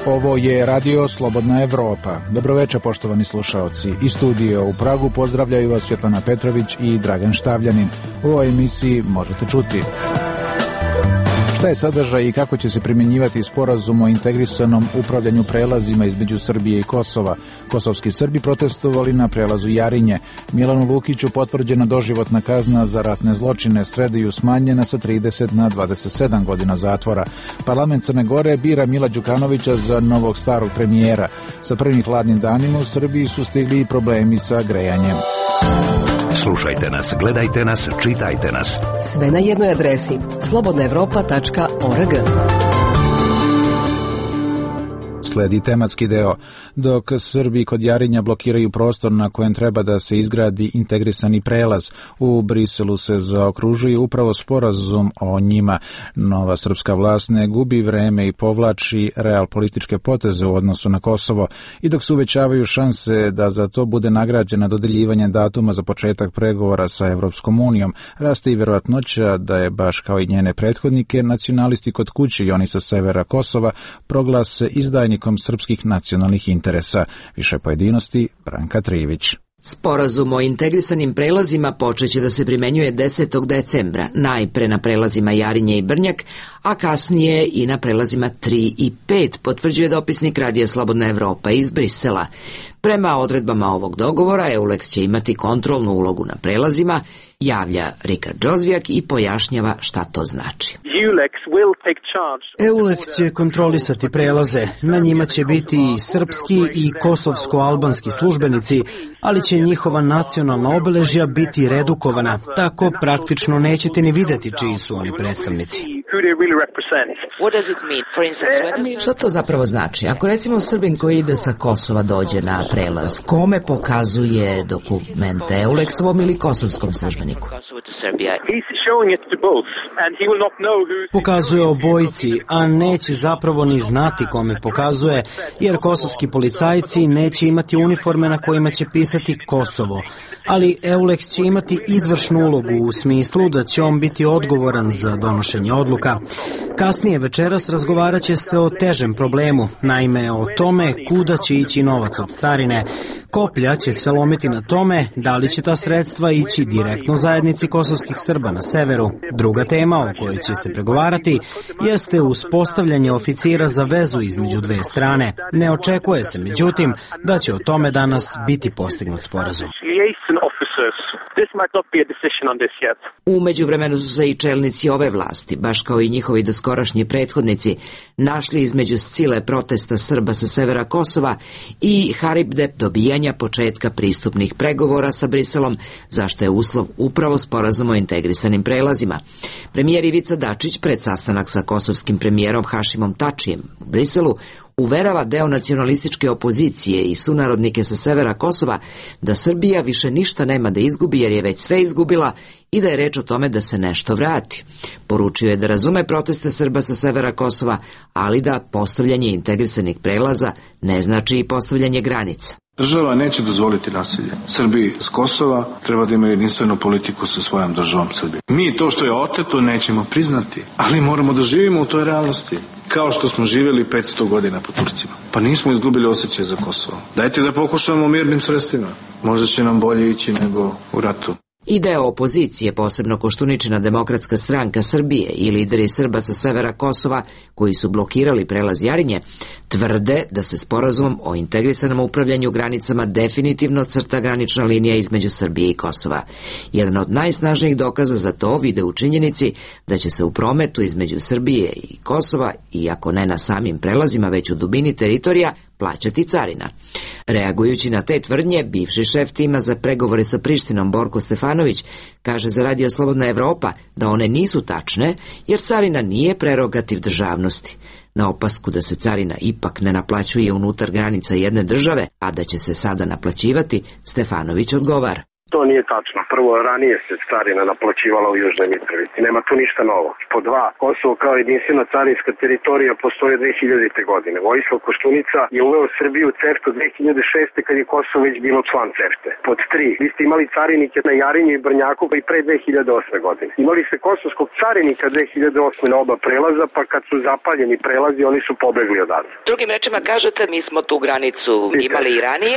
Ovo je Radio Slobodna Evropa. Dobroveče, poštovani slušaoci. Iz studija u Pragu pozdravljaju vas Svetlana Petrović i Dragan Štavljanin. U ovoj emisiji možete čuti: šta je sadržaj i kako će se primjenjivati sporazum o integrisanom upravljanju prelazima između Srbije i Kosova. Kosovski Srbi protestovali na prelazu Jarinje. Milanu Lukiću potvrđena doživotna kazna za ratne zločine, Srediju smanjena sa 30 na 27 godina zatvora. Parlament Crne Gore bira Mila Đukanovića za novog starog premijera. Sa prvim hladnim danima u Srbiji su stigli i problemi sa grejanjem. Slušajte nas, gledajte nas, čitajte nas. Sve na jednoj adresi: slobodnaevropa.org. Sledi tematski deo. Dok Srbi kod Jarinja blokiraju prostor na kojem treba da se izgradi integrisani prelaz, u Briselu se zaokružuje upravo sporazum o njima. Nova srpska vlast ne gubi vreme i povlači real političke poteze u odnosu na Kosovo. I dok se uvećavaju šanse da za to bude nagrađena dodeljivanjem datuma za početak pregovora sa Evropskom unijom, raste i verovatnoća da je, baš kao i njene prethodnike, nacionalisti kod kuće i oni sa severa Kosova proglase izdajnikom srpskih nacionalnih interesa. Više pojedinosti, Branka Trivić. Sporazum o integrisanim prelazima počeće da se primenjuje 10. decembra, najpre na prelazima Jarinje i Brnjak, a kasnije i na prelazima 3 i 5, potvrđuje dopisnik Radija Slobodna Evropa iz Brisela. Prema odredbama ovog dogovora, EULEX će imati kontrolnu ulogu na prelazima, javlja Rikard Džozvijak i pojašnjava šta to znači. EULEX će kontrolisati prelaze. Na njima će biti i srpski i kosovsko-albanski službenici, ali će njihova nacionalna obeležja biti redukovana, tako praktično nećete ni videti čiji su oni predstavnici. Šta to zapravo znači? Ako recimo Srbin koji ide sa Kosova dođe na prelaz, kome pokazuje dokumente, EULEX-ovom ili kosovskom službeniku? Pokazuje obojici, a neće zapravo ni znati kome pokazuje, jer kosovski policajci neće imati uniforme na kojima će pisati Kosovo. Ali EULEX će imati izvršnu ulogu u smislu da će on biti odgovoran za donošenje odluka. Kasnije večeras razgovarat će se o težem problemu, naime o tome kuda će ići novac od carine. Koplja će se lomiti na tome da li će ta sredstva ići direktno zajednici kosovskih Srba na severu. Druga tema o kojoj će se pregovarati jeste uspostavljanje oficira za vezu između dve strane. Ne očekuje se, međutim, da će o tome danas biti postignut sporazum. U međuvremenu su se i čelnici ove vlasti, baš kao i njihovi doskorašnji prethodnici, našli između scile protesta Srba sa severa Kosova i haribde dobijanja početka pristupnih pregovora sa Briselom, zašto je uslov upravo sporazum o integrisanim prelazima. Premijer Ivica Dačić pred sastanak sa kosovskim premijerom Hašimom Tačijem u Briselu uverava deo nacionalističke opozicije i sunarodnike sa severa Kosova da Srbija više ništa nema da izgubi jer je već sve izgubila i da je reč o tome da se nešto vrati. Poručio je da razume proteste Srba sa severa Kosova, ali da postavljanje integrisanih prelaza ne znači i postavljanje granica. Država neće dozvoliti nasilje. Srbi s Kosova treba da imaju jedinstvenu politiku sa svojom državom Srbije. Mi to što je oteto nećemo priznati, ali moramo da živimo u toj realnosti. Kao što smo živjeli 500 godina po Turcima. Pa nismo izgubili osjećaj za Kosovo. Dajte da pokušamo mirnim sredstvima. Možda će nam bolje ići nego u ratu. I deo opozicije, posebno Koštuničina Demokratska stranka Srbije i lideri Srba sa severa Kosova, koji su blokirali prelaz Jarinje, tvrde da se sporazumom o integrisanom upravljanju granicama definitivno crta granična linija između Srbije i Kosova. Jedan od najsnažnijih dokaza za to vide u činjenici da će se u prometu između Srbije i Kosova, iako ne na samim prelazima, već u dubini teritorija, plaćati carina. Reagujući na te tvrdnje, bivši šef tima za pregovore sa Prištinom Borko Stefanović kaže za Radio Slobodna Evropa da one nisu tačne jer carina nije prerogativ državnosti. Na opasku da se carina ipak ne naplaćuje unutar granica jedne države, a da će se sada naplaćivati, Stefanović odgovara. To nije tačno. Prvo, ranije se carina naplaćivala u Južnoj Mitrovici. Nema tu ništa novo. Po dva, Kosovo kao jedinstvena carinska teritorija postoje 2000. godine. Vojislav Koštunica je uveo Srbiju u CEFTA 2006. kad je Kosovo već bilo član CEFTA. Pod tri, vi ste imali carinike na Jarinju i Brnjaku pa i pre 2008. godine. Imali ste kosovskog carinika 2008. na oba prelaza, pa kad su zapaljeni prelazi, oni su pobegli odavde. Drugim rečima kažete, mi smo tu granicu imali i ranije,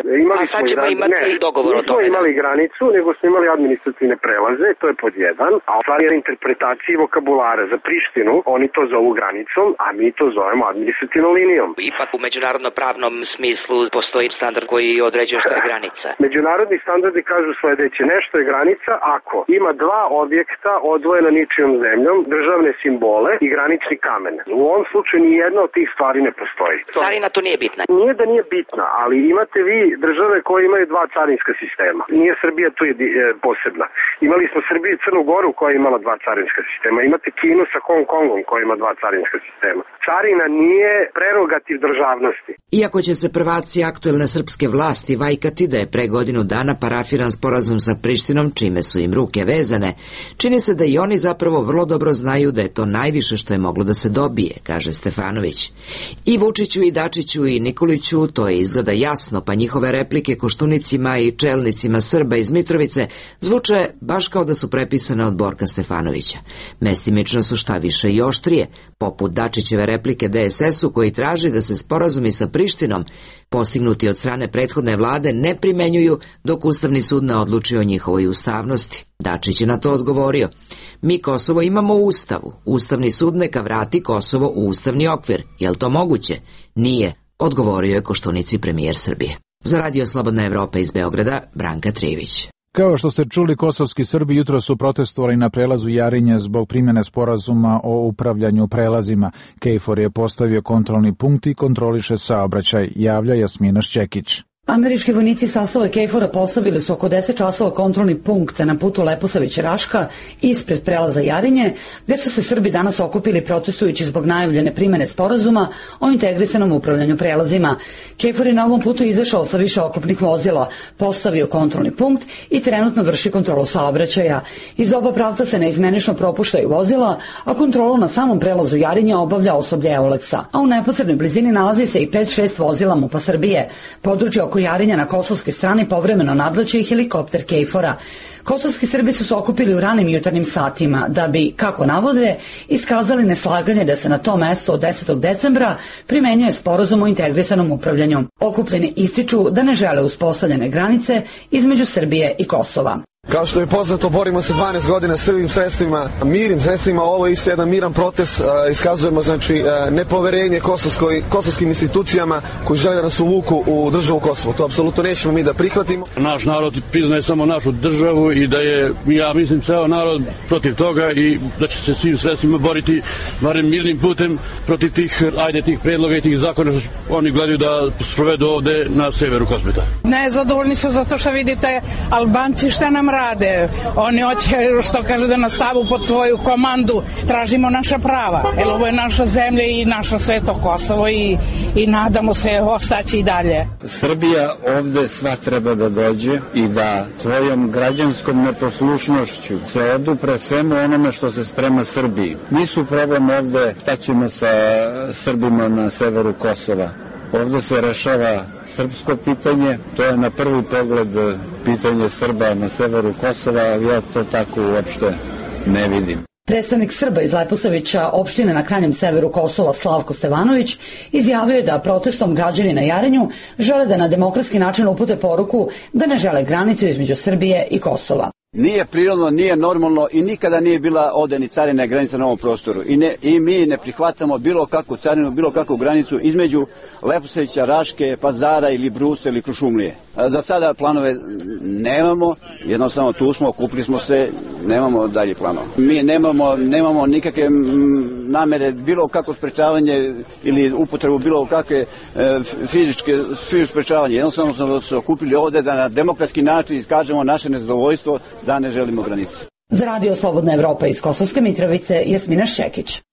a sad ćemo imati dogovor o tome. Imali granicu, nego smo imali administrativne prelaze, to je pod jedan, a stvar je interpretacije vokabulara. Za Prištinu oni to zovu granicom, a mi to zovemo administrativnom linijom. Ipak u međunarodno-pravnom smislu postoji standard koji određuje što je granica. Međunarodni standardi kažu sledeće, nešto je granica ako ima dva objekta odvojena ničijom zemljom, državne simbole i granični kamen. U ovom slučaju ni jedna od tih stvari ne postoji. Carina to nije bitna. Nije da nije bitna, ali imate vi države koje imaju dva carinska sistema. Nije Srbija tu posebna. Imali smo Srbiju i Crnu Goru koja je imala dva carinska sistema. Imate Kinu sa Hong Kongom koja ima dva carinska sistema. Carina nije prerogativ državnosti. Iako će se prvaci aktuelne srpske vlasti vajkati da je pre godinu dana parafiran sporazum sa Prištinom, čime su im ruke vezane, čini se da i oni zapravo vrlo dobro znaju da je to najviše što je moglo da se dobije, kaže Stefanović. I Vučiću i Dačiću i Nikoliću to je izgleda jasno, pa njihove replike Koštunicima i čelnicima Srba iz Mitrovice zvuče baš kao da su prepisane od Borka Stefanovića. Mestimično su šta više i oštrije, poput Dačićeve replike DSS-u koji traži da se sporazumi sa Prištinom postignuti od strane prethodne vlade ne primenjuju dok Ustavni sud ne odluči o njihovoj ustavnosti. Dačić je na to odgovorio: mi Kosovo imamo u Ustavu, Ustavni sud neka vrati Kosovo u ustavni okvir. Je li to moguće? Nije, odgovorio je Koštunici premijer Srbije. Za Radio Slobodna Evropa iz Beograda, Branka Trivić. Kao što ste čuli, kosovski Srbi jutro su protestovali na prelazu Jarinje zbog primjene sporazuma o upravljanju prelazima. KFOR je postavio kontrolni punkt i kontroliše saobraćaj, javlja Jasmina Šćekić. Američki vojnici sastava KFOR-a postavili su oko 10 časova kontrolni punkt na putu Leposavić-Raška ispred prelaza Jarinje, gde su se Srbi danas okupili protestujući zbog najavljene primene sporazuma o integrisanom upravljanju prelazima. KFOR je na ovom putu izašao sa više oklopnih vozila, postavio kontrolni punkt i trenutno vrši kontrolu saobraćaja. Iz oba pravca se neizmenično propuštaju vozila, a kontrolu na samom prelazu Jarinje obavlja osoblje Euleksa, a u neposrednoj blizini nalazi se i 5-6 vozila MUP-a Srbije. Područje oko Jarinja na kosovskoj strani povremeno nadleće i helikopter KFOR-a. Kosovski Srbi su se okupili u ranim jutarnjim satima da bi, kako navode, iskazali neslaganje da se na to mesto od 10. decembra primenjuje sporazum o integrisanom upravljanju. Okupljeni ističu da ne žele uspostavljene granice između Srbije i Kosova. Kao što je poznato, borimo se 12 godina srbim sredstvima, mirnim sredstvima. Ovo je isto jedan miran protest. Iskazujemo nepoverenje kosovskim institucijama koji žele da nas uvuku u državu Kosovo. To apsolutno nećemo mi da prihvatimo. Naš narod priznaje samo našu državu i da je, ja mislim, ceo narod protiv toga i da će se svim sredstvima boriti, barem mirnim putem, protiv tih predloga i tih zakona što oni gledaju da sprovedu ovde na severu Kosmeta. Nezadovoljni su zato što vidite Albanci šta nam rade. Oni hoće, što kaže, da nas stavu pod svoju komandu. Tražimo naša prava. Jer ovo je naša zemlja i naše sveto Kosovo i nadamo se ostaći i dalje. Srbija ovde sva treba da dođe i da svojom građanskom neposlušnošću se odupre svemu onome što se sprema Srbiji. Nisu problem ovde šta ćemo sa Srbima na severu Kosova. Ovde se rešava srpsko pitanje, to je na prvi pogled pitanje Srba na severu Kosova, ali ja to tako uopšte ne vidim. Predstavnik Srba iz Leposavića, opštine na krajnjem severu Kosova, Slavko Stevanović, izjavio je da protestom građani na Jarinju žele da na demokratski način upute poruku da ne žele granicu između Srbije i Kosova. Nije prirodno, nije normalno i nikada nije bila ovde ni carina granica na ovom prostoru. I mi ne prihvatamo bilo kakvu carinu, bilo kakvu granicu između Leposavića, Raške, Pazara ili Brusa ili Krušumlije. Za sada planove nemamo, jednostavno tu smo, okupili smo se, nemamo dalje planova. Mi nemamo nikakve namere, bilo kako sprečavanje ili upotrebu bilo kakve fizičke sprečavanje. Jednostavno smo se okupili ovde da na demokratski način iskažemo naše nezadovoljstvo da ne želimo granice. Za Radio Slobodna Evropa iz Kosovske Mitrovice, Jasmina Šćekić.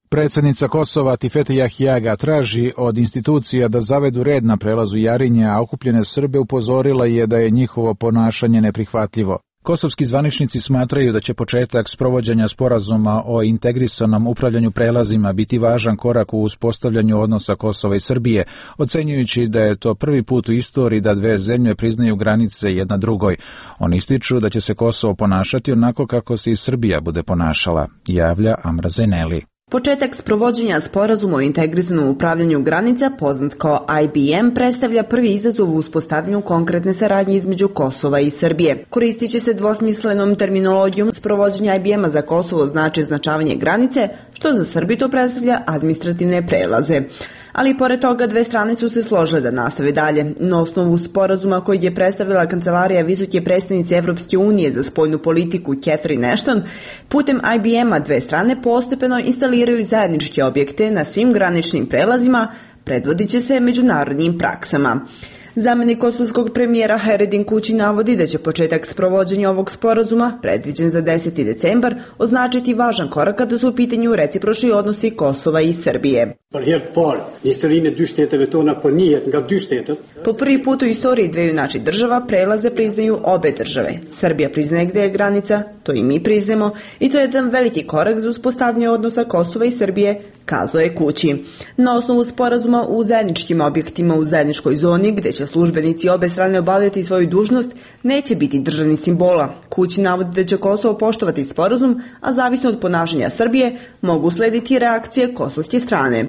Predsjednica Kosova Tifete Jahjaga traži od institucija da zavedu red na prelazu Jarinje, a okupljene Srbe upozorila je da je njihovo ponašanje neprihvatljivo. Kosovski zvaničnici smatraju da će početak sprovođenja sporazuma o integrisanom upravljanju prelazima biti važan korak u uspostavljanju odnosa Kosova i Srbije, ocenjujući da je to prvi put u istoriji da dve zemlje priznaju granice jedna drugoj. Oni ističu da će se Kosovo ponašati onako kako se i Srbija bude ponašala, javlja Amra Zeneli. Početak sprovođenja sporazuma o integrisanom upravljanju granica, poznat kao IBM, predstavlja prvi izazov u uspostavljanju konkretne saradnje između Kosova i Srbije. Koristit će se dvosmislenom terminologijom. Sprovođenje IBM-a za Kosovo znači označavanje granice, što za Srbiju to predstavlja administrativne prelaze. Ali pored toga dve strane su se složile da nastave dalje. Na osnovu sporazuma koji je predstavila Kancelarija visoke predstavnice Evropske unije za spoljnu politiku Catherine Ashton, putem IBM-a dve strane postepeno instaliraju zajedničke objekte na svim graničnim prelazima, predvodit će se međunarodnim praksama. Zamenik kosovskog premijera Heredin Kući navodi da će početak sprovođenja ovog sporazuma, predviđen za 10. decembar, označiti važan korak kada su u pitanju recipročni odnosi Kosova i Srbije. Po prvi put u istoriji dveju naših država prelaze priznaju obe države. Srbija priznaje gde je granica, to i mi priznemo, i to je jedan veliki korak za uspostavljanje odnosa Kosova i Srbije, kazao je Kući. Na osnovu sporazuma u zajedničkim objektima u zajedničkoj zoni, gde će službenici obe strane obavljati svoju dužnost, neće biti državnih simbola. Kući navodi da će Kosovo poštovati sporazum, a zavisno od ponašanja Srbije mogu slediti reakcije kosovske strane.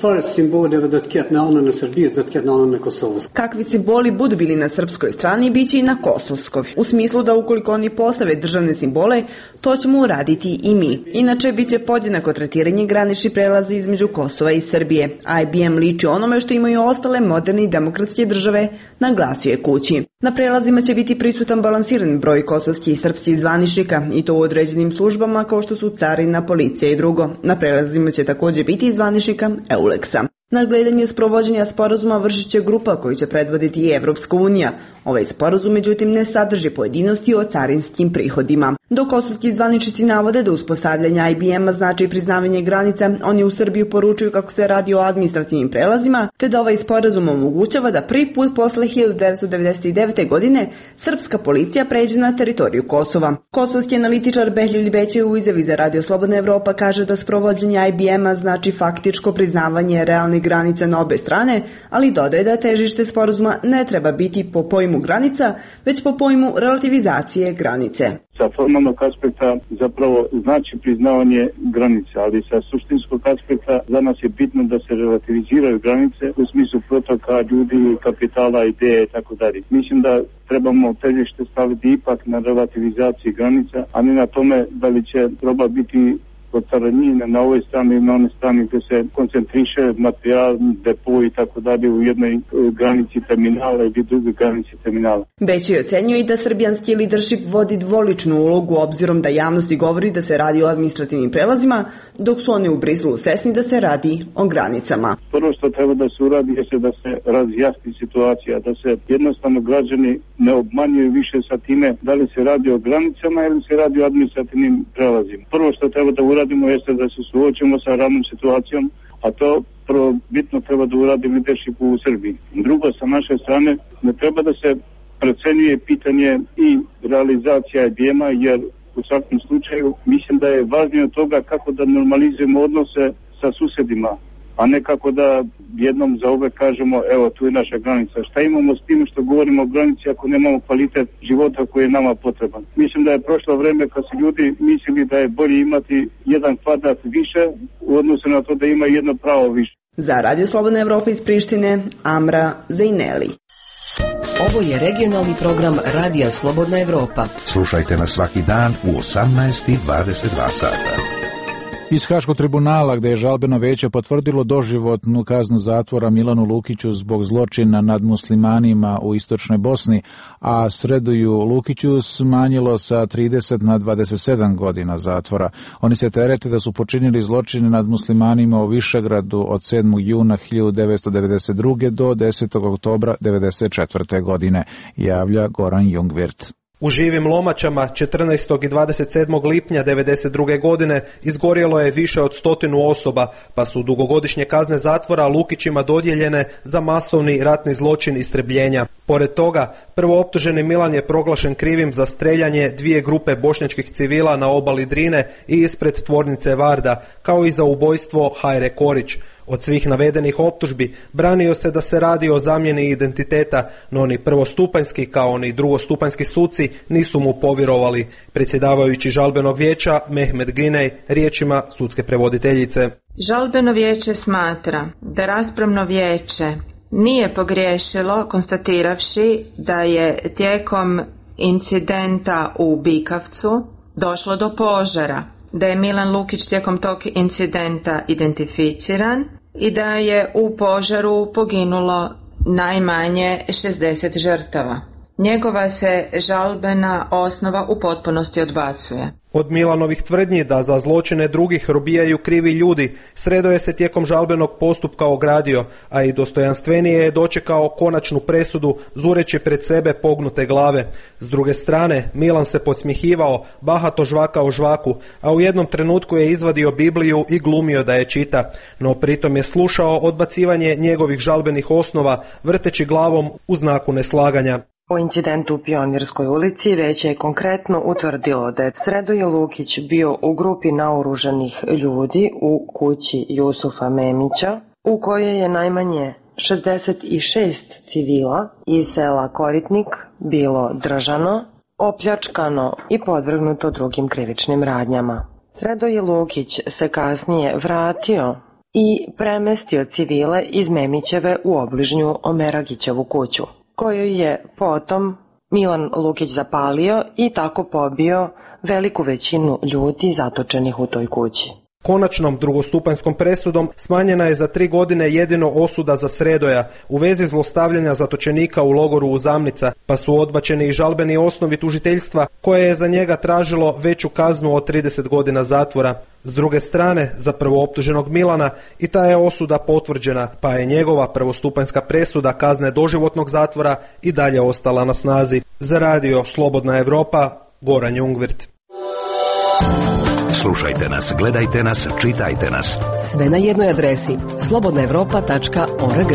Kakvi simboli budu bili na srpskoj strani, bit će i na kosovskoj. U smislu da ukoliko oni postave državne simbole, to ćemo uraditi i mi. Inače, bit će podjednako tretiranje graničnih prelaza između Kosova i Srbije. IBM liči onome što imaju ostale moderne i demokratske države, naglasio je Kući. Na prelazima će biti prisutan balansiran broj kosovskih i srpskih zvaničnika, i to u određenim službama kao što su carina, policija i drugo. Na prelazima će također biti i zvaničnika EULEX-a. Nadgledanje sprovođenja sporazuma vršit će grupa koju će predvoditi i Evropska unija. Ovaj sporazum, međutim, ne sadrži pojedinosti o carinskim prihodima. Dok kosovski zvaničnici navode da uspostavljanje IBM-a znači priznavanje granica, oni u Srbiju poručuju kako se radi o administrativnim prelazima, te da ovaj sporazum omogućava da prvi put posle 1999. godine srpska policija pređe na teritoriju Kosova. Kosovski analitičar Behlil Beće u izjavi za Radio Slobodna Evropa kaže da sprovođenje IBM-a znači faktičko priznavanje realnih granica na obe strane, ali dodaje da težište sporazuma ne treba biti po pojmu granica, već po pojmu relativizacije granice. Sa formalnog aspekta zapravo znači priznavanje granice, ali sa suštinskog aspekta za nas je bitno da se relativiziraju granice u smislu protoka ljudi, kapitala, ideje i tako dalje. Mislim da trebamo težište staviti ipak na relativizaciji granica, a ne na tome da li će roba biti od carinjenja na ovoj strani i na onoj strani gdje se koncentriše materijal, depo i tako dalje u jednoj granici terminala ili drugoj granici terminala. Bećej ocenjuje i da srbijanski leadership vodi dvoličnu ulogu obzirom da javnosti govori da se radi o administrativnim prelazima, dok su oni u Briselu svesni da se radi o granicama. Prvo što treba da se uradi je da se razjasni situacija, da se jednostavno građani ne obmanjuju više sa time da li se radi o granicama ili se radi o administrativnim prelazima. Prvo što treba da uradimo jeste da se suočimo sa ravnom situacijom, a to prvo bitno treba da uradi leadership u Srbiji. Drugo, sa naše strane ne treba da se procenjuje pitanje i realizacija IBM-a, jer u svakom slučaju mislim da je važnije od toga kako da normalizujemo odnose sa susedima, a ne kako da jednom za uvek kažemo evo tu je naša granica. Šta imamo s tim što govorimo o granici ako nemamo kvalitet života koji je nama potreban? Mislim da je prošlo vreme kad su ljudi mislili da je bolje imati jedan kvadrat više u odnosu na to da ima jedno pravo više. Za Radio Slobodna Evropa iz Prištine, Amra Zejneli. Ovo je regionalni program Radija Slobodna Evropa. Slušajte nas svaki dan u 18:22 sata. Iz Haškog tribunala, gde je žalbeno veće potvrdilo doživotnu kaznu zatvora Milanu Lukiću zbog zločina nad muslimanima u istočnoj Bosni, a Sredoju Lukiću smanjilo sa 30 na 27 godina zatvora. Oni se terete da su počinili zločine nad muslimanima u Višegradu od 7. juna 1992. do 10. oktobra 1994. godine, javlja Goran Jungwirth. U živim Lomačama 14. i 27. lipnja 1992. godine izgorjelo je više od 100 osoba, pa su dugogodišnje kazne zatvora Lukićima dodijeljene za masovni ratni zločin istrebljenja. Pored toga, prvooptuženi Milan je proglašen krivim za streljanje 2 grupe bošnjačkih civila na obali Drine i ispred tvornice Varda, kao i za ubojstvo Hajre Korić. Od svih navedenih optužbi branio se da se radi o zamjeni identiteta, no ni prvostupanjski kao ni drugostupanjski suci nisu mu povjerovali. Predsjedavajući žalbenog vijeća Mehmet Ginej riječima sudske prevoditeljice. Žalbeno vijeće smatra da raspravno vijeće nije pogriješilo konstatiravši da je tijekom incidenta u Bikavcu došlo do požara, da je Milan Lukić tijekom tog incidenta identificiran i da je u požaru poginulo najmanje 60 žrtava. Njegova se žalbena osnova u potpunosti odbacuje. Od Milanovih tvrdnji da za zločine drugih robijaju krivi ljudi, Sredoje se tijekom žalbenog postupka ogradio, a i dostojanstvenije je dočekao konačnu presudu zureći pred sebe pognute glave. S druge strane, Milan se podsmjehivao, bahato žvakao žvaku, a u jednom trenutku je izvadio Bibliju i glumio da je čita, no pritom je slušao odbacivanje njegovih žalbenih osnova, vrteći glavom u znaku neslaganja. O incidentu u Pionirskoj ulici vijeće je konkretno utvrdilo da je Sredoje Lukić bio u grupi naoružanih ljudi u kući Jusufa Memića, u kojoj je najmanje 66 civila iz sela Koritnik bilo držano, opljačkano i podvrgnuto drugim krivičnim radnjama. Sredoje Lukić se kasnije vratio i premestio civile iz Memićeve u obližnju Omeragićevu kuću, koju je potom Milan Lukić zapalio i tako pobio veliku većinu ljudi zatočenih u toj kući. Konačnom drugostupanjskom presudom smanjena je za 3 godine jedino osuda za Sredoja u vezi zlostavljanja zatočenika u logoru Uzamnica, pa su odbačeni i žalbeni osnovi tužiteljstva koje je za njega tražilo veću kaznu od 30 godina zatvora. S druge strane, za prvooptuženog Milana i ta je osuda potvrđena, pa je njegova prvostupanjska presuda kazne doživotnog zatvora i dalje ostala na snazi. Za radio Slobodna Evropa, Goran Jungvirt. Slušajte nas, gledajte nas, čitajte nas. Sve na jednoj adresi slobodnaevropa.org.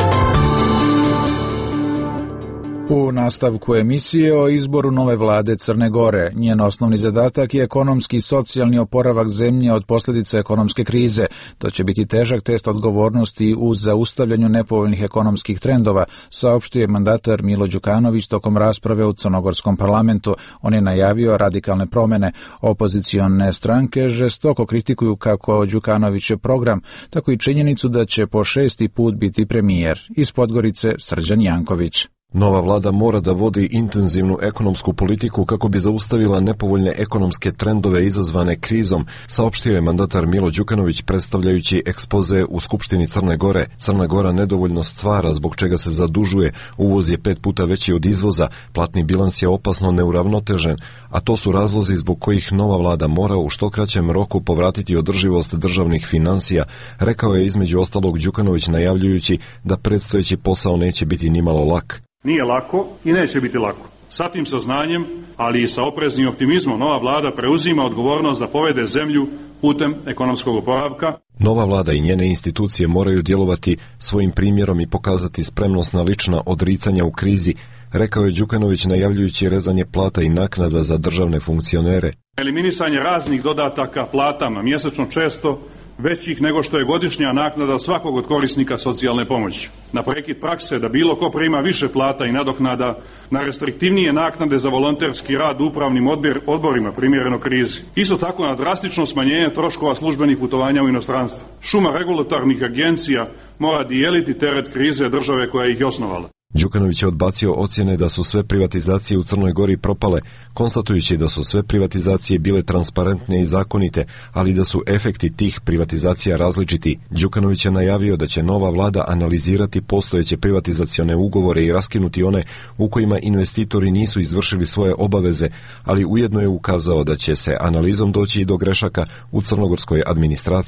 U nastavku emisije o izboru nove vlade Crne Gore. Njen osnovni zadatak je ekonomski i socijalni oporavak zemlje od posljedica ekonomske krize. To će biti težak test odgovornosti u zaustavljanju nepovoljnih ekonomskih trendova, saopštio je mandatar Milo Đukanović tokom rasprave u crnogorskom parlamentu. On je najavio radikalne promjene. Opozicione stranke žestoko kritikuju kako Đukanovićev program, tako i činjenicu da će po 6. put biti premijer. Iz Podgorice Srđan Janković. Nova vlada mora da vodi intenzivnu ekonomsku politiku kako bi zaustavila nepovoljne ekonomske trendove izazvane krizom, saopštio je mandatar Milo Đukanović predstavljajući ekspoze u Skupštini Crne Gore. Crna Gora nedovoljno stvara, zbog čega se zadužuje, uvoz je 5 puta veći od izvoza, platni bilans je opasno neuravnotežen, a to su razlozi zbog kojih nova vlada mora u što kraćem roku povratiti održivost državnih financija, rekao je između ostalog Đukanović najavljujući da predstojeći posao neće biti nimalo lak. Nije lako i neće biti lako. Sa tim saznanjem, ali i sa opreznim optimizmom, nova vlada preuzima odgovornost da povede zemlju putem ekonomskog oporavka. Nova vlada i njene institucije moraju djelovati svojim primjerom i pokazati spremnost na lična odricanja u krizi, rekao je Đukanović najavljujući rezanje plata i naknada za državne funkcionere. Eliminisanje raznih dodataka platama, mjesečno često većih nego što je godišnja naknada svakog od korisnika socijalne pomoći. Na prekid prakse da bilo ko prima više plata i nadoknada, na restriktivnije naknade za volonterski rad u upravnim odborima primjereno krizi. Isto tako na drastično smanjenje troškova službenih putovanja u inostranstvo. Šuma regulatornih agencija mora dijeliti teret krize države koja ih je osnovala. Đukanović je odbacio ocjene da su sve privatizacije u Crnoj Gori propale, konstatujući da su sve privatizacije bile transparentne i zakonite, ali da su efekti tih privatizacija različiti. Đukanović je najavio da će nova vlada analizirati postojeće privatizacione ugovore i raskinuti one u kojima investitori nisu izvršili svoje obaveze, ali ujedno je ukazao da će se analizom doći i do grešaka u crnogorskoj administraciji.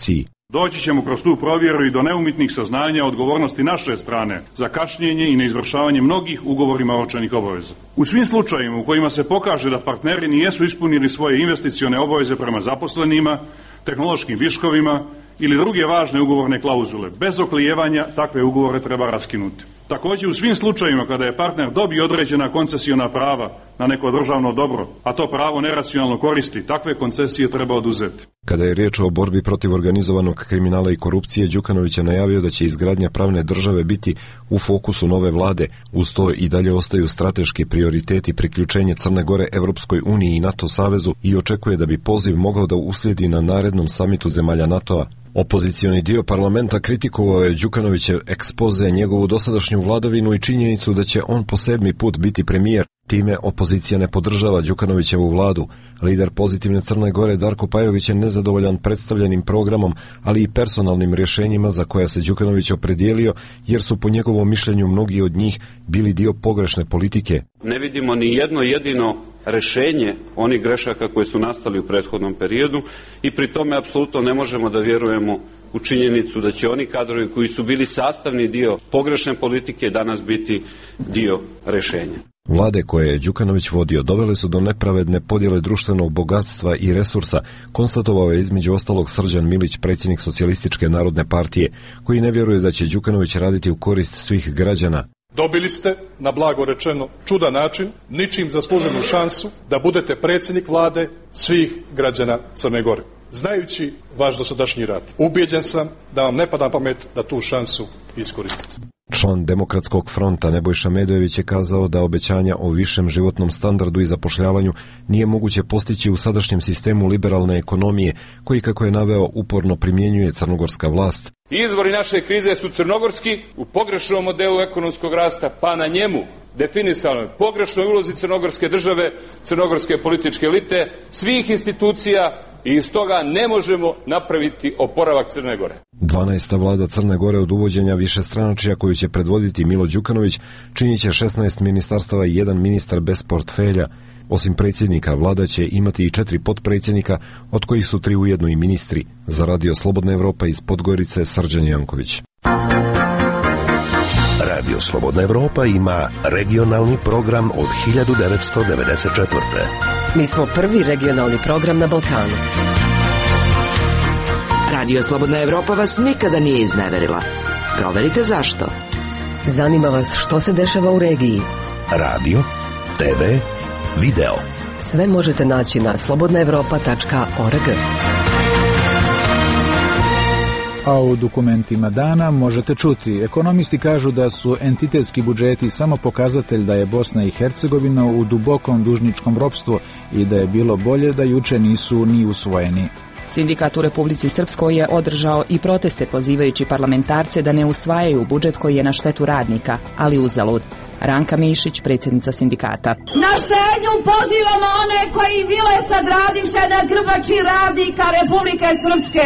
Doći ćemo kroz tu provjeru i do neumitnih saznanja odgovornosti naše strane za kašnjenje i neizvršavanje mnogih ugovorima oročenih obaveza. U svim slučajevima u kojima se pokaže da partneri nijesu ispunili svoje investicione obaveze prema zaposlenima, tehnološkim viškovima ili druge važne ugovorne klauzule, bez oklijevanja takve ugovore treba raskinuti. Također u svim slučajevima kada je partner dobio određena koncesiona prava na neko državno dobro, a to pravo neracionalno koristi, takve koncesije treba oduzeti. Kada je riječ o borbi protiv organizovanog kriminala i korupcije, Đukanović je najavio da će izgradnja pravne države biti u fokusu nove vlade. Uz to i dalje ostaju strateški prioriteti priključenje Crne Gore Evropskoj uniji i NATO savezu i očekuje da bi poziv mogao da uslijedi na narednom samitu zemalja NATO-a. Opozicioni dio parlamenta kritikovao je Đukanovićev ekspoze, njegovu dosadašnju vladavinu i činjenicu da će on po 7. put biti premijer. Time opozicija ne podržava Đukanovićevu vladu. Lider Pozitivne Crne Gore Darko Pajović je nezadovoljan predstavljenim programom, ali i personalnim rješenjima za koja se Đukanović opredijelio, jer su po njegovom mišljenju mnogi od njih bili dio pogrešne politike. Ne vidimo ni jedno jedino rešenje onih grešaka koje su nastali u prethodnom periodu i pri tome apsolutno ne možemo da vjerujemo u činjenicu da će oni kadrovi koji su bili sastavni dio pogrešne politike danas biti dio rešenja. Vlade koje je Đukanović vodio dovele su do nepravedne podjele društvenog bogatstva i resursa, konstatovao je između ostalog Srđan Milić, predsjednik Socijalističke narodne partije, koji ne vjeruje da će Đukanović raditi u korist svih građana. Dobili ste, na blago rečeno, čudan način, ničim zasluženu šansu da budete predsjednik vlade svih građana Crne Gore. Znajući vaš dosadašnji rad, ubijeđen sam da vam ne pada na pamet da tu šansu iskoristite. Član Demokratskog fronta Nebojša Medojević je kazao da obećanja o višem životnom standardu i zapošljavanju nije moguće postići u sadašnjem sistemu liberalne ekonomije, koji, kako je naveo, uporno primjenjuje crnogorska vlast. Izvori naše krize su crnogorski, u pogrešnom modelu ekonomskog rasta, pa na njemu definisanoj pogrešnoj ulozi crnogorske države, crnogorske političke elite, svih institucija, i iz toga ne možemo napraviti oporavak Crne Gore. 12. vlada Crne Gore od uvođenja višestranačja koju će predvoditi Milo Đukanović činit će 16 ministarstava i 1 ministar bez portfelja. Osim predsjednika, vlada će imati i 4 potpredsjednika, od kojih su 3 ujedno i ministri. Za Radio Slobodna Evropa iz Podgorice, Srđan Janković. Radio Slobodna Evropa ima regionalni program od 1994. Mi smo prvi regionalni program na Balkanu. Radio Slobodna Evropa vas nikada nije izneverila. Proverite zašto. Zanima vas što se dešava u regiji. Radio, TV, video. Sve možete naći na slobodnaevropa.org. A u dokumentima dana možete čuti, ekonomisti kažu da su entitetski budžeti samo pokazatelj da je Bosna i Hercegovina u dubokom dužničkom ropstvu i da je bilo bolje da juče nisu ni usvojeni. Sindikat u Republici Srpskoj je održao i proteste pozivajući parlamentarce da ne usvajaju budžet koji je na štetu radnika, ali uzalud. Ranka Mišić, predsjednica sindikata. Na štednju pozivamo one koji vile sad radiše na grbači radnika Republike Srpske.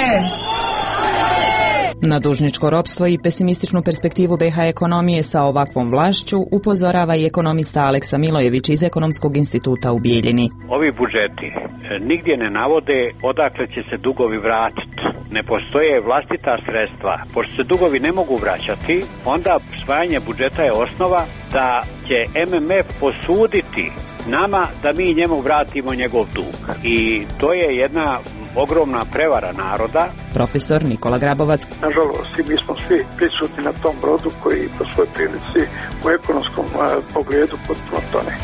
Na dužničko ropstvo i pesimističnu perspektivu BiH ekonomije sa ovakvom vlašću upozorava i ekonomista Aleksa Milojević iz Ekonomskog instituta u Bijeljini. Ovi budžeti nigdje ne navode odakle će se dugovi vratiti. Ne postoje vlastita sredstva. Pošto se dugovi ne mogu vraćati, onda usvajanje budžeta je osnova da će MMF posuditi nama da mi njemu vratimo njegov dug. I to je jedna ogromna prevara naroda. Profesor Nikola Grabovac. Nažalost, mi smo svi prisutni na tom brodu koji po svoj prilici u ekonomskom pogledu potpuno tone.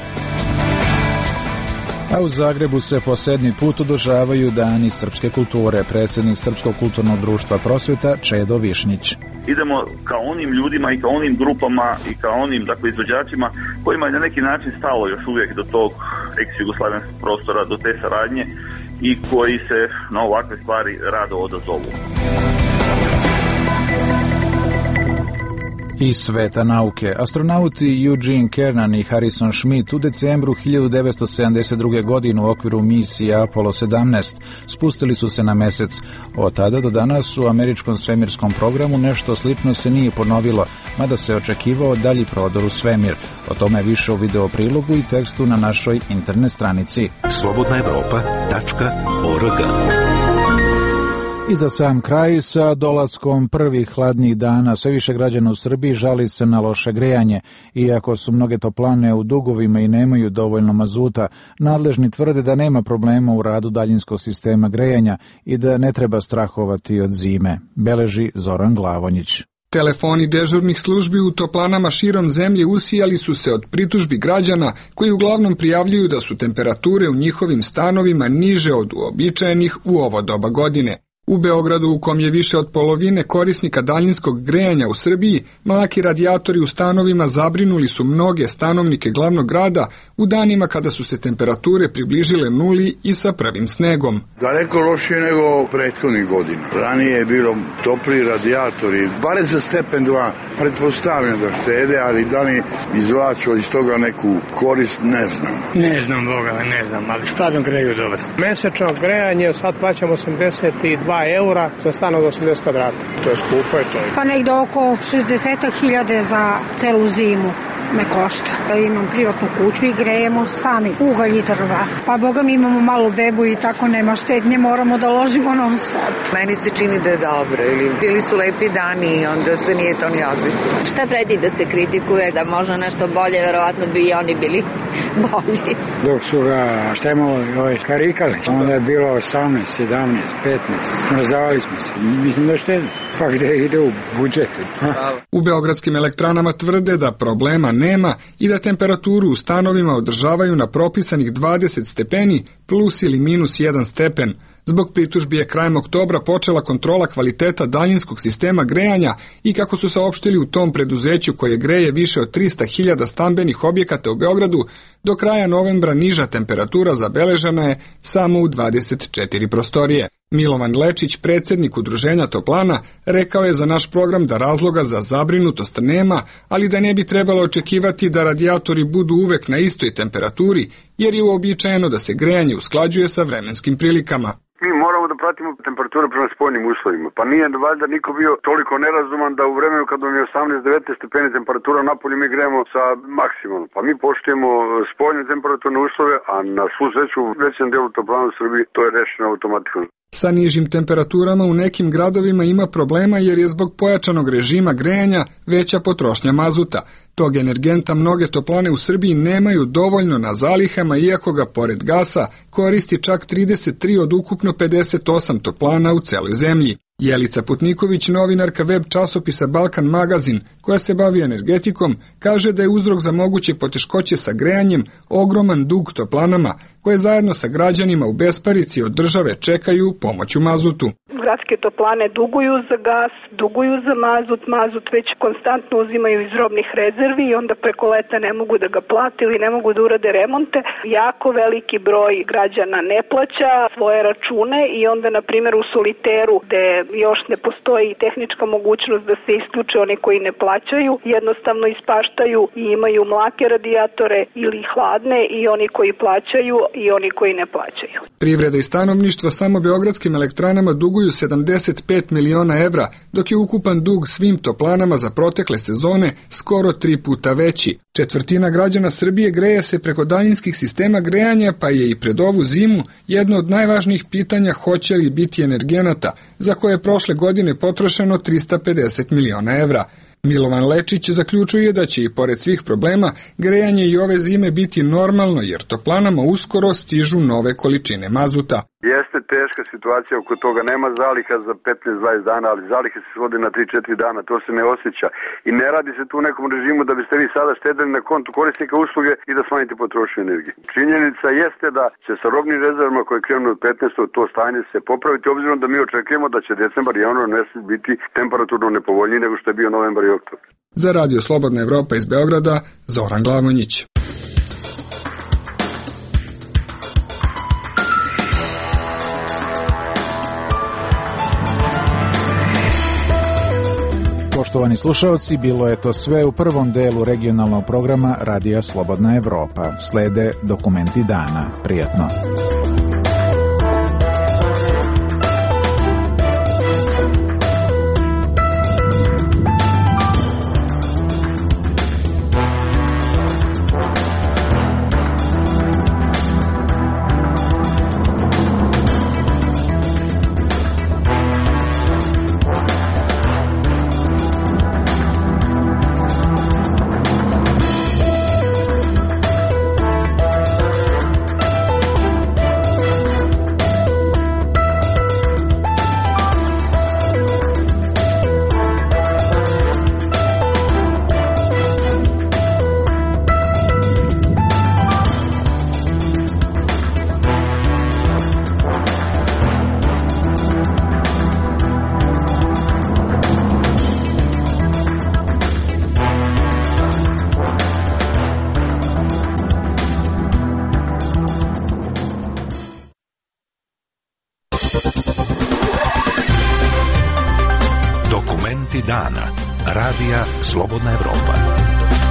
A u Zagrebu se po 7. put održavaju Dani srpske kulture. Predsjednik Srpskog kulturnog društva Prosvjeta Čedo Višnjić. Idemo kao onim ljudima i kao onim grupama i kao onim izvođačima kojima je na neki način stalo još uvijek do tog ex-jugoslavenskog prostora, do te saradnje i koji se na ovakve stvari rado odazovu. Iz sveta nauke. Astronauti Eugene Cernan i Harrison Schmitt u decembru 1972. godine u okviru misije Apollo 17 spustili su se na Mesec. Od tada do danas u američkom svemirskom programu nešto slično se nije ponovilo, mada se očekivao dalji prodor u svemir. O tome više u video prilogu i tekstu na našoj internet stranici. slobodnaevropa.org. I za sam kraj, sa dolaskom prvih hladnih dana, sve više građana u Srbiji žali se na loše grejanje. Iako su mnoge toplane u dugovima i nemaju dovoljno mazuta, nadležni tvrde da nema problema u radu daljinskog sistema grejanja i da ne treba strahovati od zime, beleži Zoran Glavonjić. Telefoni dežurnih službi u toplanama širom zemlje usijali su se od pritužbi građana koji uglavnom prijavljuju da su temperature u njihovim stanovima niže od uobičajenih u ovo doba godine. U Beogradu, u kom je više od polovine korisnika daljinskog grejanja u Srbiji, mlaki radijatori u stanovima zabrinuli su mnoge stanovnike glavnog grada u danima kada su se temperature približile nuli i sa prvim snegom. Daleko lošije nego prethodnih godina. Ranije je bilo topli radijatori, bare za stepen 2, pretpostavljam da štede, ali da li izvlaču iz toga neku korist, ne znam. Ne znam, Boga, ne znam, ali stvarno greju dobro. Mesečno grejanje, sad plaćamo 82 eura za stan od 80 kvadrata. To je skupo, je to. Pa negde oko 60.000 za celu zimu me košta. Imam privatnu kuću i grejemo sami ugalj i drva. Pa boga mi imamo malu bebu i tako nema štednje, moramo da ložimo non stop. Meni se čini da je dobro, ili su lepi dani i onda se nije to ni osjetilo. Šta vredi da se kritikuje, da može nešto bolje, verovatno bi i oni bili bolji. Dok su ga karikali, onda je bilo 18, 17, 15. Smrzavali smo se. Mislim da štedi. Pa gde ide u budžetu. U beogradskim elektranama tvrde da problema nema i da temperaturu u stanovima održavaju na propisanih 20 stepeni plus ili minus 1 stepen. Zbog pritužbi je krajem oktobra počela kontrola kvaliteta daljinskog sistema grejanja i kako su saopštili u tom preduzeću koje greje više od 300.000 stambenih objekata u Beogradu, do kraja novembra niža temperatura zabeležena je samo u 24 prostorije. Milovan Lečić, predsjednik Udruženja toplana, rekao je za naš program da razloga za zabrinutost nema, ali da ne bi trebalo očekivati da radijatori budu uvek na istoj temperaturi, jer je uobičajeno da se grejanje usklađuje sa vremenskim prilikama. Mi moramo da pratimo temperature prema spoljnim uslovima. Pa nije valjda niko bio toliko nerazuman da u vremenu kad vam je 18-19 stepeni temperatura napolju mi grejemo sa maksimalno. Pa mi poštujemo spoljne temperaturne uslove, a na svu sreću u većem delu toplana u Srbiji to je rešeno automatično. Sa nižim temperaturama u nekim gradovima ima problema jer je zbog pojačanog režima grejanja veća potrošnja mazuta. Tog energenta mnoge toplane u Srbiji nemaju dovoljno na zalihama, iako ga pored gasa koristi čak 33 od ukupno 58 toplana u celoj zemlji. Jelica Putniković, novinarka web časopisa Balkan Magazin, koja se bavi energetikom, kaže da je uzrok za moguće poteškoće sa grejanjem ogroman dug toplanama, koje zajedno sa građanima u besparici od države čekaju pomoć u mazutu. Gradske toplane duguju za gas, duguju za mazut već konstantno uzimaju iz robnih rezervi i onda preko leta ne mogu da ga plate ili ne mogu da urade remonte. Jako veliki broj građana ne plaća svoje račune i onda, na primjer, u Soliteru, gde još ne postoji tehnička mogućnost da se isključe oni koji ne plaćaju, jednostavno ispaštaju i imaju mlake radijatore ili hladne i oni koji plaćaju i oni koji ne plaćaju. Privreda i stanovništvo samo beogradskim elektranama duguju 75 miliona evra, dok je ukupan dug svim toplanama za protekle sezone skoro 3 puta veći. Četvrtina građana Srbije greje se preko daljinskih sistema grejanja, pa je i pred ovu zimu jedno od najvažnijih pitanja hoće li biti energenata, za koje je prošle godine potrošeno 350 miliona evra. Milovan Lečić zaključuje da će i pored svih problema grejanje i ove zime biti normalno, jer toplanama uskoro stižu nove količine mazuta. Jeste teška situacija, oko toga nema zaliha za 15-20 dana, ali zalihe se svode na 3-4 dana, to se ne osjeća. I ne radi se tu u nekom režimu da biste vi sada štedili na kontu korisnika usluge i da smanjite potrošnju energije. Činjenica jeste da će sa robnim rezervama koje krenu od 15. to stanje se popraviti, obzirom da mi očekujemo da će decembar i januar mesec biti temperaturno nepovoljniji nego što je bio novembar i oktobar. Za Radio Slobodna Evropa iz Beograda, Zoran Glavonjić. Poštovani slušalci, bilo je to sve u prvom delu regionalnog programa Radija Slobodna Evropa. Slede dokumenti dana. Prijatno. Vijesti dana. Radija Slobodna Evropa.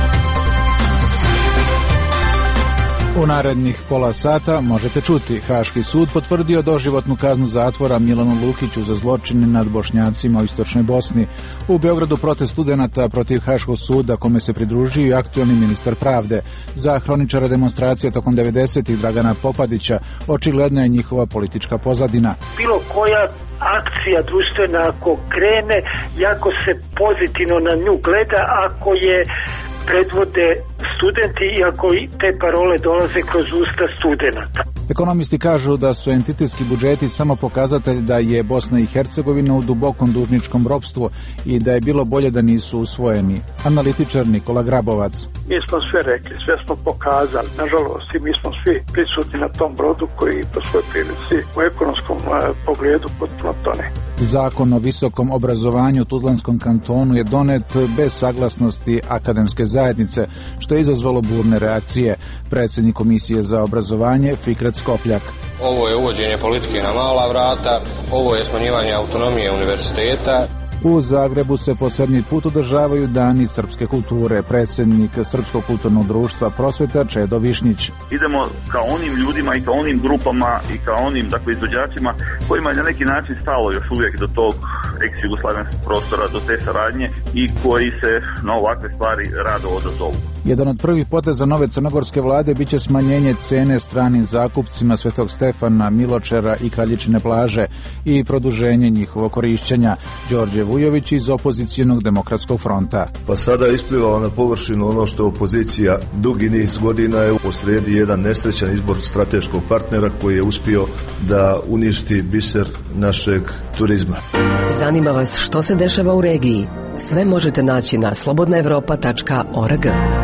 U narednih pola sata možete čuti: Haški sud potvrdio doživotnu kaznu zatvora Milanu Lukiću za zločine nad Bošnjacima u istočnoj Bosni. U Beogradu protest studenata protiv Haškog suda, kome se pridružio i aktualni ministar pravde. Za hroničara demonstracije tokom 90-ih Dragana Popadića očigledna je njihova politička pozadina. Bilo koja akcija društvena ako krene, jako se pozitivno na nju gleda, ako je predvode studenti i ako te parole dolaze kroz usta studenata. Ekonomisti kažu da su entitetski budžeti samo pokazatelj da je Bosna i Hercegovina u dubokom dužničkom ropstvu i da je bilo bolje da nisu usvojeni. Analitičar Nikola Grabovac. Mi smo sve rekli, sve smo pokazali. Nažalost, i mi smo svi prisutni na tom brodu koji po svoj prilici u ekonomskom pogledu potpuno tone. Zakon o visokom obrazovanju u Tuzlanskom kantonu je donet bez saglasnosti akademske zajednice, što je izazvalo burne reakcije. Predsjednik Komisije za obrazovanje Fikret Skopljak. Ovo je uvođenje politike na mala vrata, ovo je smanjivanje autonomije univerziteta. U Zagrebu se po 7. put održavaju dani srpske kulture. Predsjednik Srpskog kulturnog društva Prosveta Čedo Višnjić. Idemo ka onim ljudima i ka onim grupama i ka onim izvođačima kojima je na neki način stalo još uvijek do tog ex-jugoslavenskog prostora, do te saradnje i koji se na ovakve stvari rado odazovu. Jedan od prvih poteza nove crnogorske vlade biće smanjenje cene stranim zakupcima Svetog Stefana, Miločera i Kraljičine plaže i produženje njihovog korišćenja. Đorđe Vujović iz opozicijonog demokratskog fronta. Pa sada je isplivao na površinu ono što opozicija dugi niz godina je posrijedi jedan nesrećan izbor strateškog partnera koji je uspio da uništi biser našeg turizma. Zanima vas što se dešava u regiji? Sve možete naći na slobodnaevropa.org.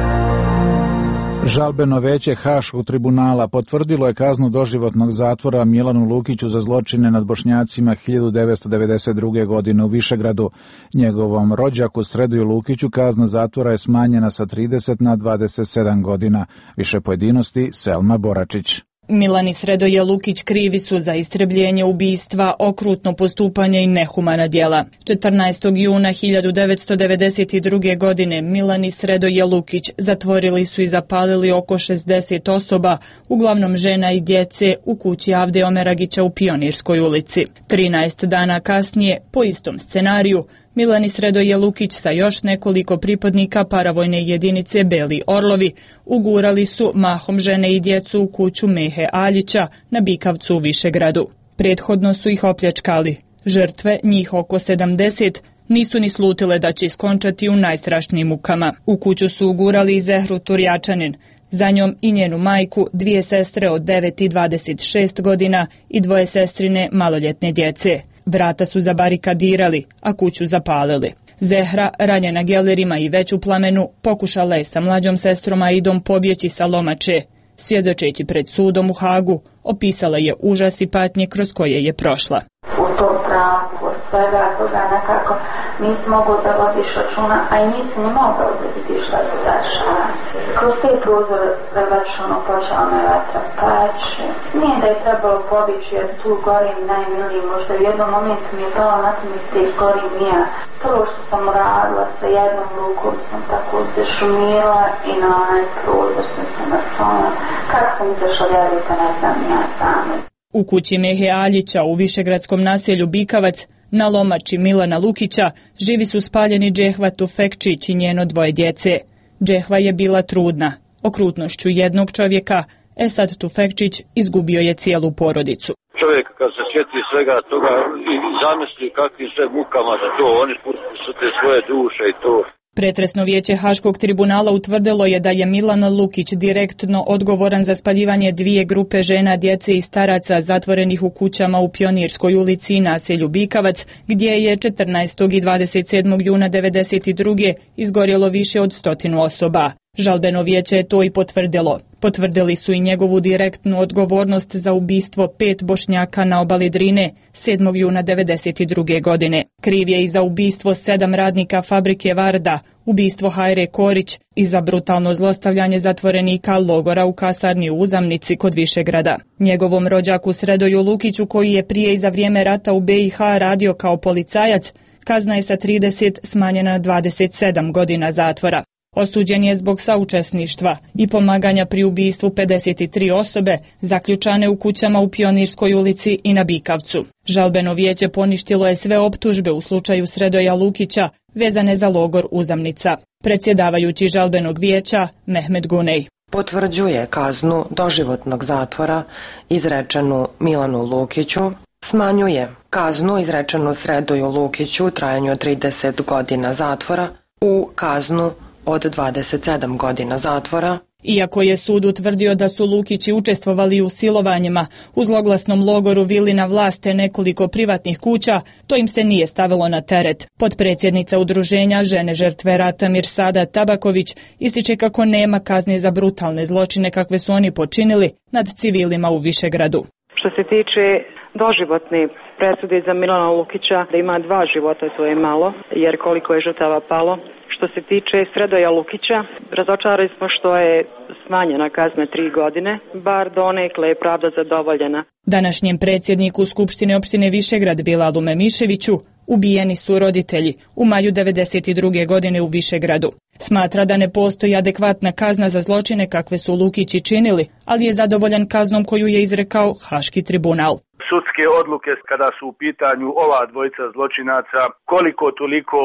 Žalbeno veće Haškog tribunala potvrdilo je kaznu doživotnog zatvora Milanu Lukiću za zločine nad Bošnjacima 1992. godine u Višegradu. Njegovom rođaku Sredoju Lukiću kazna zatvora je smanjena sa 30 na 27 godina. Više pojedinosti Selma Boračić. Milan i Sredoje Lukić krivi su za istrebljenje, ubistva, okrutno postupanje i nehumana djela. 14. juna 1992. godine Milan i Sredoje Lukić zatvorili su i zapalili oko 60 osoba, uglavnom žena i djece, u kući Avde Omeragića u Pionirskoj ulici. 13 dana kasnije, po istom scenariju, Milan i Sredoje Lukić sa još nekoliko pripadnika paravojne jedinice Beli Orlovi ugurali su mahom žene i djecu u kuću Mehe Aljića na Bikavcu u Višegradu. Prethodno su ih opljačkali. Žrtve, njih oko 70, nisu ni slutile da će iskončati u najstrašnijim mukama. U kuću su ugurali i Zehru Turjačanin, za njom i njenu majku, 2 sestre od 9 i 26 godina i 2 sestrine maloljetne djece. Vrata su zabarikadirali, a kuću zapalili. Zehra, ranjena gelerima i već u plamenu, pokušala je sa mlađom sestrom Aidom pobjeći sa Lomače. Svjedočeći pred sudom u Hagu, opisala je užas i patnje kroz koje je prošla. U tom strahu, od svega toga nekako nisi mogao da vodiš računa, a i nisi ni mogao da vidiš šta se dešava. Kroz te prozore već počela me vatra paći. Nije da je trebalo pobići jer tu gorim najmiliji, možda u jednom momentu mi je palo na to misli gorim ja. Prvo što sam uradila, sa jednom rukom sam tako zešumila i na onaj prozor sam se naslonila. Kako sam izašla, vjerujte, ne znam ja sami. U kući Mehe Aljića u višegradskom naselju Bikavac, na Lomači Milana Lukića, živi su spaljeni Džehva Tufekčić i njeno 2 djece. Džehva je bila trudna. Okrutnošću jednog čovjeka, Esad Tufekčić izgubio je cijelu porodicu. Čovjek kad se sjeti svega toga i zamisli kakvim sve mukama da to oni su te svoje duše i to. Pretresno vijeće Haškog tribunala utvrdilo je da je Milan Lukić direktno odgovoran za spaljivanje 2 grupe žena, djece i staraca zatvorenih u kućama u Pionirskoj ulici i naselju Bikavac, gdje je 14. i 27. juna 1992. izgorjelo više od 100 osoba. Žalbeno vijeće je to i potvrdilo. Potvrdili su i njegovu direktnu odgovornost za ubistvo 5 Bošnjaka na obali Drine 7. juna 1992. godine. Kriv je i za ubistvo 7 radnika fabrike Varda, ubistvo Hajre Korić i za brutalno zlostavljanje zatvorenika logora u kasarni u Uzamnici kod Višegrada. Njegovom rođaku Sredoju Lukiću, koji je prije i za vrijeme rata u BiH radio kao policajac, Kazna je sa 30 smanjena na 27 godina zatvora. Osuđen je zbog saučesništva i pomaganja pri ubistvu 53 osobe zaključane u kućama u Pionirskoj ulici i na Bikavcu. Žalbeno vijeće poništilo je sve optužbe u slučaju Sredoja Lukića vezane za logor Uzamnica. Predsjedavajući žalbenog vijeća Mehmet Gunej potvrđuje kaznu doživotnog zatvora izrečenu Milanu Lukiću, smanjuje kaznu izrečenu Sredoju Lukiću u trajanju od 30 godina zatvora u kaznu od 27 godina zatvora. Iako je sud utvrdio da su Lukići učestvovali u silovanjima u zloglasnom logoru Vilina Vlaste nekoliko privatnih kuća, to im se nije stavilo na teret. Potpredsjednica udruženja Žene žrtve rata Mirsada Tabaković ističe kako nema kazne za brutalne zločine kakve su oni počinili nad civilima u Višegradu. Što se tiče doživotne presude za Milana Lukića, da ima 2 života, to je malo, jer koliko je žrtava palo. Što se tiče Sredoja Lukića, razočarali smo što je smanjena kazna 3 godine, bar donekle je pravda zadovoljena. Današnjem predsjedniku Skupštine opštine Višegrad Bilalu Memiševiću ubijeni su roditelji u maju 1992. godine u Višegradu. Smatra da ne postoji adekvatna kazna za zločine kakve su Lukići činili, ali je zadovoljan kaznom koju je izrekao Haški tribunal. Sudske odluke kada su u pitanju ova dvojica zločinaca koliko toliko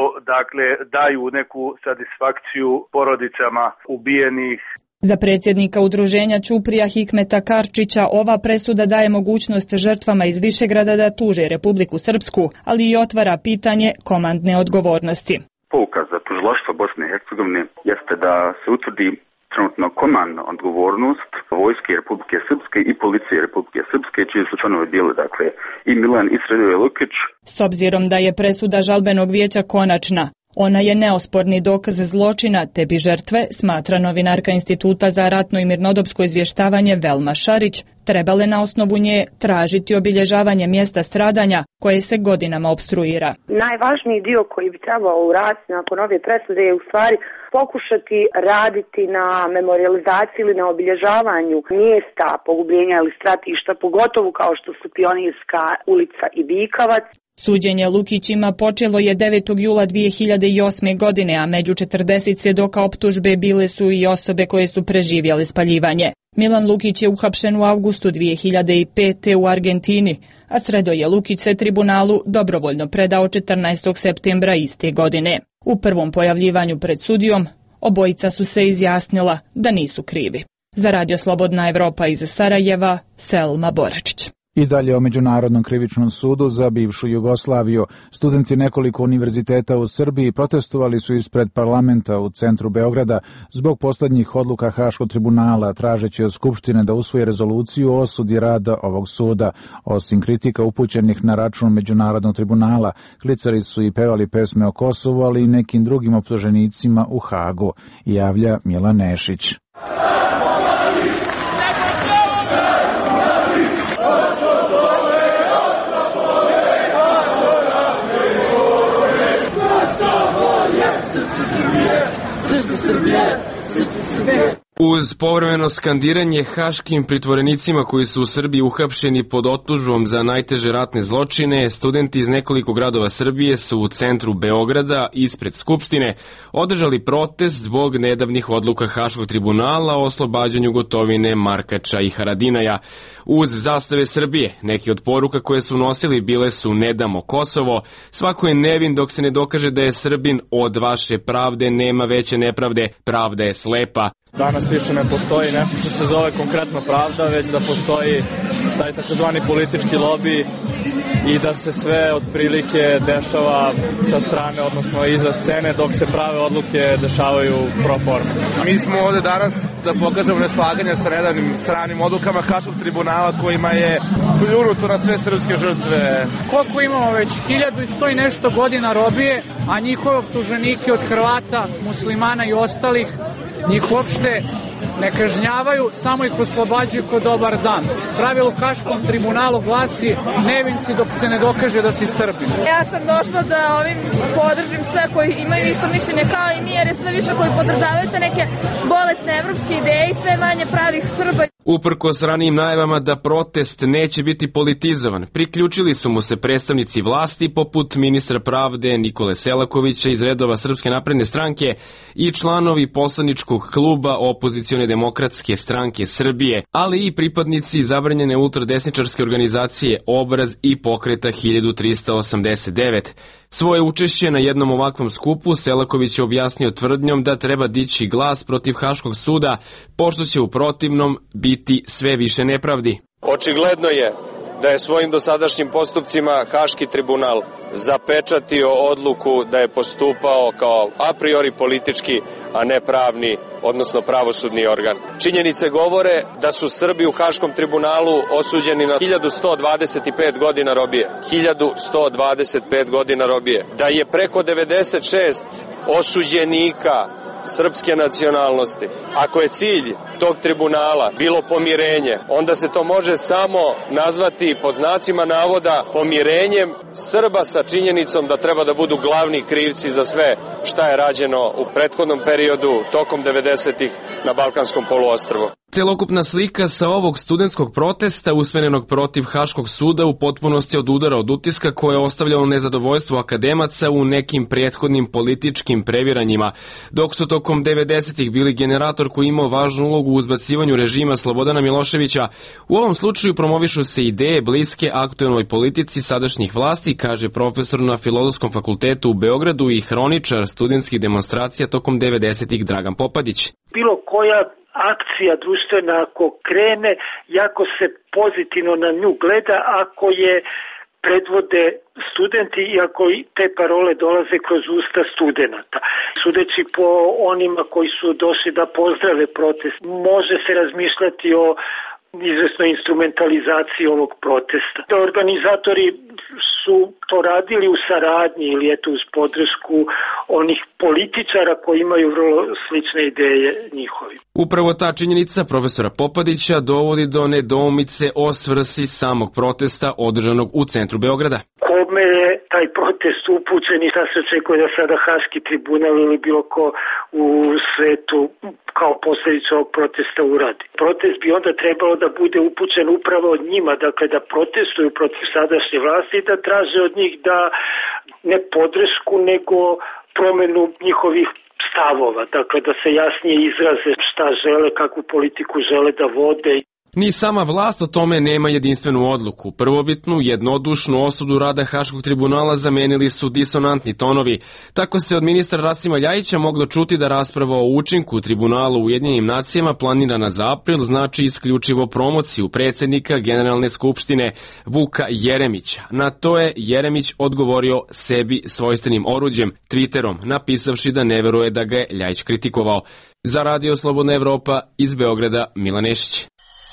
daju neku satisfakciju porodicama ubijenih. Za predsjednika udruženja Ćuprija Hikmeta Karčića ova presuda daje mogućnost žrtvama iz Višegrada da tuže Republiku Srpsku, ali i otvara pitanje komandne odgovornosti. Pouka za tužilaštvo Bosne i Hercegovine jeste da se utvrdi trenutno komandna odgovornost vojske Republike Srpske i policije Republike Srpske, čiji su članovi bili i Milan i Sredoje Lukić. S obzirom da je presuda žalbenog vijeća konačna, ona je neosporni dokaz zločina, te bi žrtve, smatra novinarka Instituta za ratno i mirnodopsko izvještavanje Velma Šarić, trebale na osnovu nje tražiti obilježavanje mjesta stradanja koje se godinama opstruira. Najvažniji dio koji bi trebao uraditi nakon ove presude je u stvari pokušati raditi na memorializaciji ili na obilježavanju mjesta pogubljenja ili stratišta, pogotovo kao što su Pionirska ulica i Bikavac. Suđenje Lukićima počelo je 9. jula 2008. godine, a među 40 svjedoka optužbe bile su i osobe koje su preživjele spaljivanje. Milan Lukić je uhapšen u avgustu 2005. u Argentini, a Sredoje Lukić se tribunalu dobrovoljno predao 14. septembra iste godine. U prvom pojavljivanju pred sudijom obojica su se izjasnila da nisu krivi. Za Radio Slobodna Evropa iz Sarajeva, Selma Boračić. I dalje o Međunarodnom krivičnom sudu za bivšu Jugoslaviju. Studenti nekoliko univerziteta u Srbiji protestovali su ispred parlamenta u centru Beograda zbog posljednjih odluka Haškog tribunala, tražeći od Skupštine da usvoji rezoluciju o osudi rada ovog suda. Osim kritika upućenih na račun Međunarodnog tribunala, klicari su i pevali pesme o Kosovu, ali i nekim drugim optuženicima u Hagu, javlja Mila Nešić. Uz povremeno skandiranje haškim pritvorenicima koji su u Srbiji uhapšeni pod optužbom za najteže ratne zločine, studenti iz nekoliko gradova Srbije su u centru Beograda ispred Skupštine održali protest zbog nedavnih odluka Haškog tribunala o oslobađanju Gotovine, Markača i Haradinaja. Uz zastave Srbije, neke od poruka koje su nosili bile su "Ne damo Kosovo", "Svako je nevin dok se ne dokaže da je Srbin", "Od vaše pravde nema veće nepravde", "Pravda je slepa". Danas više ne postoji nešto što se zove konkretno pravda, već da postoji taj takozvani politički lobi i da se sve otprilike dešava sa strane, odnosno iza scene, dok se prave odluke dešavaju pro forme. Mi smo ovde danas da pokažemo neslaganje sa nedavnim stranim odlukama Haškog tribunala kojima je pljunuto na sve srpske žrtve. Koliko imamo već? 1100 i nešto godina robije, a njihove optuženike od Hrvata, muslimana i ostalih njih uopšte ne kažnjavaju, samo ih oslobađaju ko dobar dan. Pravilo Haškom tribunalu glasi "Nevin si dok se ne dokaže da si Srbin". Ja sam došla da ovim podržim sve koji imaju isto mišljenje kao i mi, jer je sve više koji podržavaju te neke bolesne evropske ideje i sve manje pravih Srba. Uprkos ranijim najavama da protest neće biti politizovan, priključili su mu se predstavnici vlasti poput ministra pravde Nikole Selakovića iz redova Srpske napredne stranke i članovi poslaničkog kluba opozicione demokratske stranke Srbije, ali i pripadnici zabranjene ultradesničarske organizacije Obraz i Pokreta 1389. Svoje učešće na jednom ovakvom skupu Selaković je objasnio tvrdnjom da treba dići glas protiv Haškog suda, pošto će u protivnom biti sve više nepravdi. Očigledno je da je svojim dosadašnjim postupcima Haški tribunal zapečatio odluku da je postupao kao a priori politički, a ne pravni, odnosno pravosudni organ. Činjenice govore da su Srbi u Haškom tribunalu osuđeni na 1125 godina robije. 1125 godina robije. Da je preko 96 osuđenika srpske nacionalnosti. Ako je cilj tog tribunala bilo pomirenje, onda se to može samo nazvati pod znacima navoda pomirenjem Srba sa činjenicom da treba da budu glavni krivci za sve šta je rađeno u prethodnom periodu tokom 90-ih na Balkanskom poluostrvu. Celokupna slika sa ovog studentskog protesta usmerenog protiv Haškog suda u potpunosti odudara od utiska koje je ostavljalo nezadovoljstvo akademaca u nekim prethodnim političkim previranjima, dok su tokom 90-ih bili generator koji imao važnu ulogu u uzbacivanju režima Slobodana Miloševića. U ovom slučaju promovišu se ideje bliske aktuelnoj politici sadašnjih vlasti, kaže profesor na Filozofskom fakultetu u Beogradu i hroničar studentskih demonstracija tokom 90-ih Dragan Popadić. Bilo koja akcija društvena ako krene, jako se pozitivno na nju gleda, ako je predvode studenti i ako te parole dolaze kroz usta studenata. Sudeći po onima koji su došli da pozdrave protest, može se razmišljati o izvesnoj instrumentalizaciji ovog protesta. Organizatori su to radili u saradnji ili eto uz podršku onih političara koji imaju vrlo slične ideje njihovi. Upravo ta činjenica profesora Popadića dovodi do nedoumice o svrsi samog protesta održanog u centru Beograda. Kome je taj protest upućen i šta se očekuje da sada Haški tribunal ili bilo ko u svetu kao posljedica ovog protesta uradi. Protest bi onda trebalo da bude upućen upravo od njima, dakle da protestuju protiv sadašnje vlasti i da traže od njih da ne podršku nego promenu njihovih stavova, dakle da se jasnije izraze šta žele, kakvu politiku žele da vode. Ni sama vlast o tome nema jedinstvenu odluku. Prvobitnu, jednodušnu osudu rada Haškog tribunala zamenili su disonantni tonovi. Tako se od ministra Rasima Ljajića moglo čuti da rasprava o učinku tribunala u Ujedinjenim nacijama planirana za april znači isključivo promociju predsjednika Generalne skupštine Vuka Jeremića. Na to je Jeremić odgovorio sebi svojstvenim oruđem, Twitterom, napisavši da ne veruje da ga je Ljajić kritikovao. Za Radio Slobodna Evropa iz Beograda, Milan Nešić.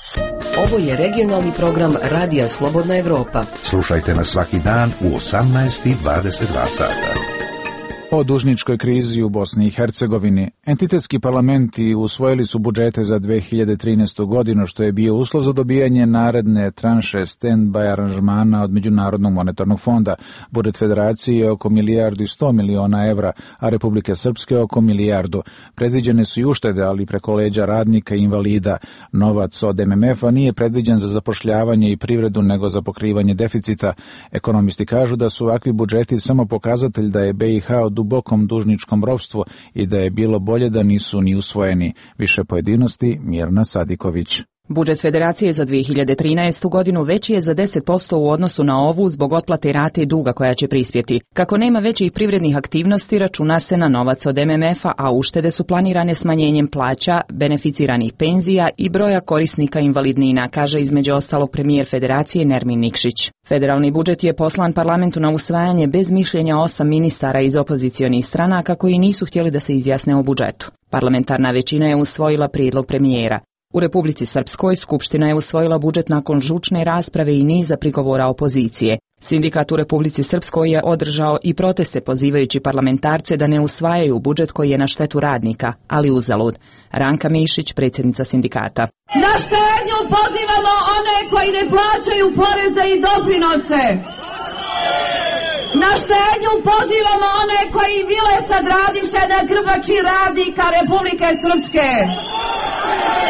Ovo je regionalni program Radija Slobodna Evropa. Slušajte nas svaki dan u 18:22 sata. O dužničkoj krizi u Bosni i Hercegovini. Entitetski parlamenti usvojili su budžete za 2013. godinu, što je bio uslov za dobijanje naredne tranše stand-by aranžmana od Međunarodnog monetarnog fonda. Budžet federacije je oko 1.100 miliona evra, a Republike Srpske oko 1 milijardu. Predviđene su i uštede, ali preko leđa radnika i invalida. Novac od MMF-a nije predviđen za zapošljavanje i privredu, nego za pokrivanje deficita. Ekonomisti kažu da su ovakvi budžeti samo pokazatelj da je BiH od dubokom dužničkom ropstvu i da je bilo bolje da nisu ni usvojeni. Više pojedinosti, Mirna Sadiković. Budžet Federacije za 2013. godinu veći je za 10% u odnosu na ovu zbog otplate rate duga koja će prispjeti. Kako nema većih privrednih aktivnosti, računa se na novac od MMF-a, a uštede su planirane smanjenjem plaća, beneficiranih penzija i broja korisnika invalidnina, kaže između ostalog premijer Federacije Nermin Nikšić. Federalni budžet je poslan parlamentu na usvajanje bez mišljenja 8 ministara iz opozicionih stranaka koji nisu htjeli da se izjasne o budžetu. Parlamentarna većina je usvojila prijedlog premijera. U Republici Srpskoj Skupština je usvojila budžet nakon žučne rasprave i niza prigovora opozicije. Sindikat u Republici Srpskoj je održao i proteste pozivajući parlamentarce da ne usvajaju budžet koji je na štetu radnika, ali uzalud. Ranka Mišić, predsjednica sindikata. Na štednju pozivamo one koji ne plaćaju poreze i doprinose. Na štednju pozivamo one koji vile sad radiše na grbači radnika Republike Srpske.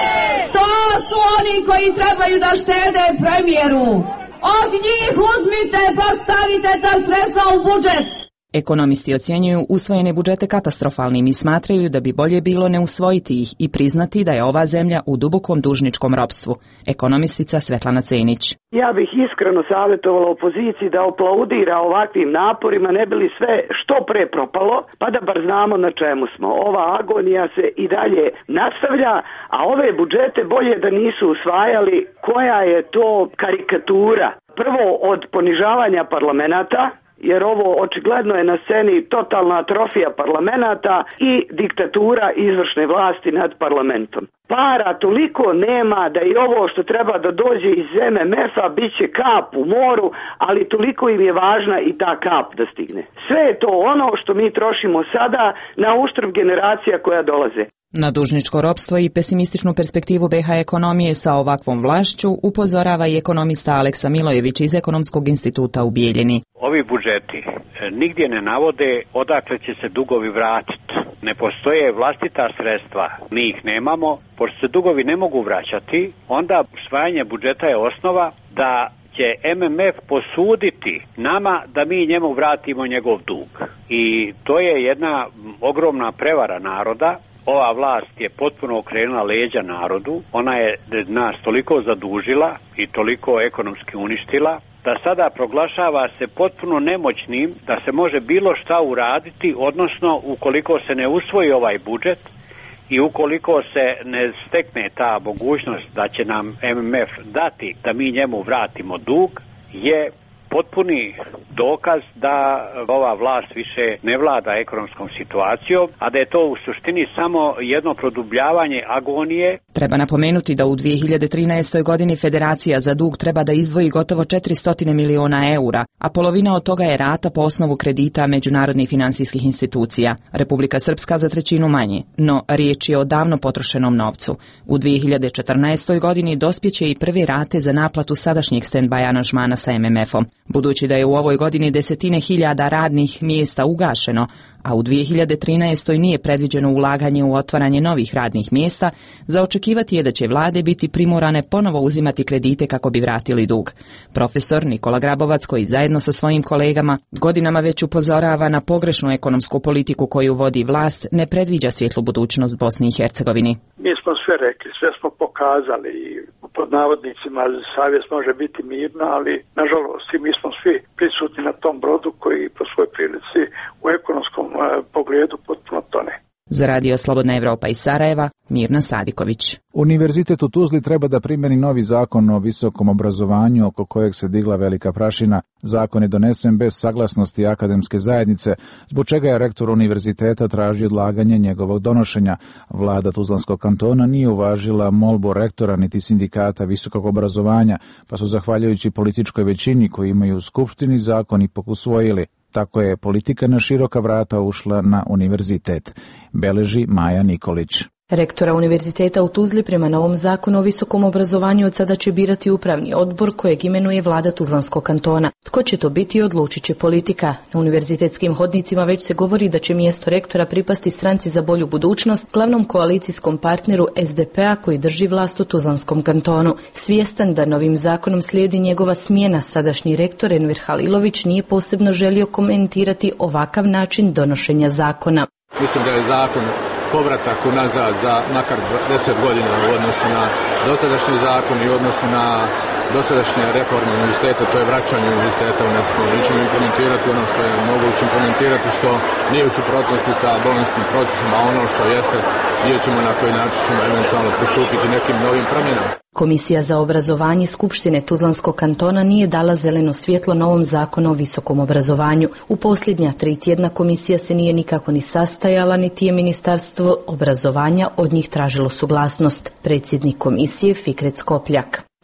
To su oni koji trebaju da štede premijeru. Od njih uzmite pa stavite ta sredstva u budžet. Ekonomisti ocjenjuju usvojene budžete katastrofalnim i smatraju da bi bolje bilo ne usvojiti ih i priznati da je ova zemlja u dubokom dužničkom ropstvu. Ekonomistica Svetlana Cenić. Ja bih iskreno savjetovala opoziciji da aplaudira ovakvim naporima, ne bi li sve što pre propalo, pa da bar znamo na čemu smo. Ova agonija se i dalje nastavlja, a ove budžete bolje da nisu usvajali. Koja je to karikatura? Prvo od ponižavanja parlamenta, jer ovo očigledno je na sceni totalna atrofija parlamenta i diktatura izvršne vlasti nad parlamentom. Para toliko nema da i ovo što treba da dođe iz MMF-a bit će kap u moru, ali toliko im je važna i ta kap da stigne. Sve je to ono što mi trošimo sada na uštrb generacija koja dolaze. Na dužničko ropstvo i pesimističnu perspektivu BiH ekonomije sa ovakvom vlašću upozorava i ekonomista Aleksa Milojević iz Ekonomskog instituta u Bijeljini. Ovi budžeti nigdje ne navode odakle će se dugovi vratiti. Ne postoje vlastita sredstva, mi ih nemamo. Pošto se dugovi ne mogu vraćati, onda usvajanje budžeta je osnova da će MMF posuditi nama da mi njemu vratimo njegov dug. I to je jedna ogromna prevara naroda. Ova vlast je potpuno okrenula leđa narodu, ona je nas toliko zadužila i toliko ekonomski uništila, da sada proglašava se potpuno nemoćnim da se može bilo šta uraditi, odnosno ukoliko se ne usvoji ovaj budžet i ukoliko se ne stekne ta mogućnost da će nam MMF dati da mi njemu vratimo dug, je potpuni dokaz da ova vlast više ne vlada ekonomskom situacijom, a da je to u suštini samo jedno produbljavanje agonije. Treba napomenuti da u 2013. godini Federacija za dug treba da izdvoji gotovo 400 miliona eura, a polovina od toga je rata po osnovu kredita međunarodnih finansijskih institucija. Republika Srpska za trećinu manje, no riječ je o davno potrošenom novcu. U 2014. godini dospjeće i prve rate za naplatu sadašnjeg stand-by aranžmana sa MMF-om. Budući da je u ovoj godini desetine hiljada radnih mjesta ugašeno, a u 2013. nije predviđeno ulaganje u otvaranje novih radnih mjesta, za očekivati je da će vlade biti primorane ponovo uzimati kredite kako bi vratili dug. Profesor Nikola Grabovac, koji zajedno sa svojim kolegama godinama već upozorava na pogrešnu ekonomsku politiku koju vodi vlast, ne predviđa svjetlu budućnost Bosni i Hercegovini. Mi smo sve rekli, sve smo pokazali i pod navodnicima savjest može biti mirna, ali nažalost mi smo svi prisutni na tom brodu koji po svoj prilici u ekonomskom pogledu potpuno tone. Za Radio Slobodna Evropa iz Sarajeva, Mirna Sadiković. Univerzitet u Tuzli treba da primjeni novi zakon o visokom obrazovanju oko kojeg se digla velika prašina. Zakon je donesen bez saglasnosti akademske zajednice, zbog čega je rektor univerziteta tražio odlaganje njegovog donošenja. Vlada Tuzlanskog kantona nije uvažila molbu rektora niti sindikata visokog obrazovanja, pa su zahvaljujući političkoj većini koji imaju u skupštini zakon ipak usvojili. Tako je politika na široka vrata ušla na univerzitet, beleži Maja Nikolić. Rektora univerziteta u Tuzli prema novom zakonu o visokom obrazovanju od sada će birati upravni odbor kojeg imenuje vlada Tuzlanskog kantona. Tko će to biti, odlučit će politika. Na univerzitetskim hodnicima već se govori da će mjesto rektora pripasti stranci za bolju budućnost, glavnom koalicijskom partneru SDP-a koji drži vlast u Tuzlanskom kantonu. Svjestan da novim zakonom slijedi njegova smjena, sadašnji rektor Enver Halilović nije posebno želio komentirati ovakav način donošenja zakona. Mislim da je zakon povratak unazad za makar 10 godina u odnosu na dosadašnji zakon i u odnosu na dosadašnje reforme univerziteta, to je vraćanje univerziteta u nas. Mi ćemo implementirati ono što je moguće implementirati, što nije u suprotnosti sa bolonjskim procesom, a ono što jeste, vidjet ćemo na koji način ćemo eventualno pristupiti nekim novim promjenama. Komisija za obrazovanje Skupštine Tuzlanskog kantona nije dala zeleno svjetlo novom zakonu o visokom obrazovanju. U posljednja 3 tjedna komisija se nije nikako ni sastajala, niti je Ministarstvo obrazovanja od njih tražilo suglasnost. Predsjednik komisije Fikret Skopljak.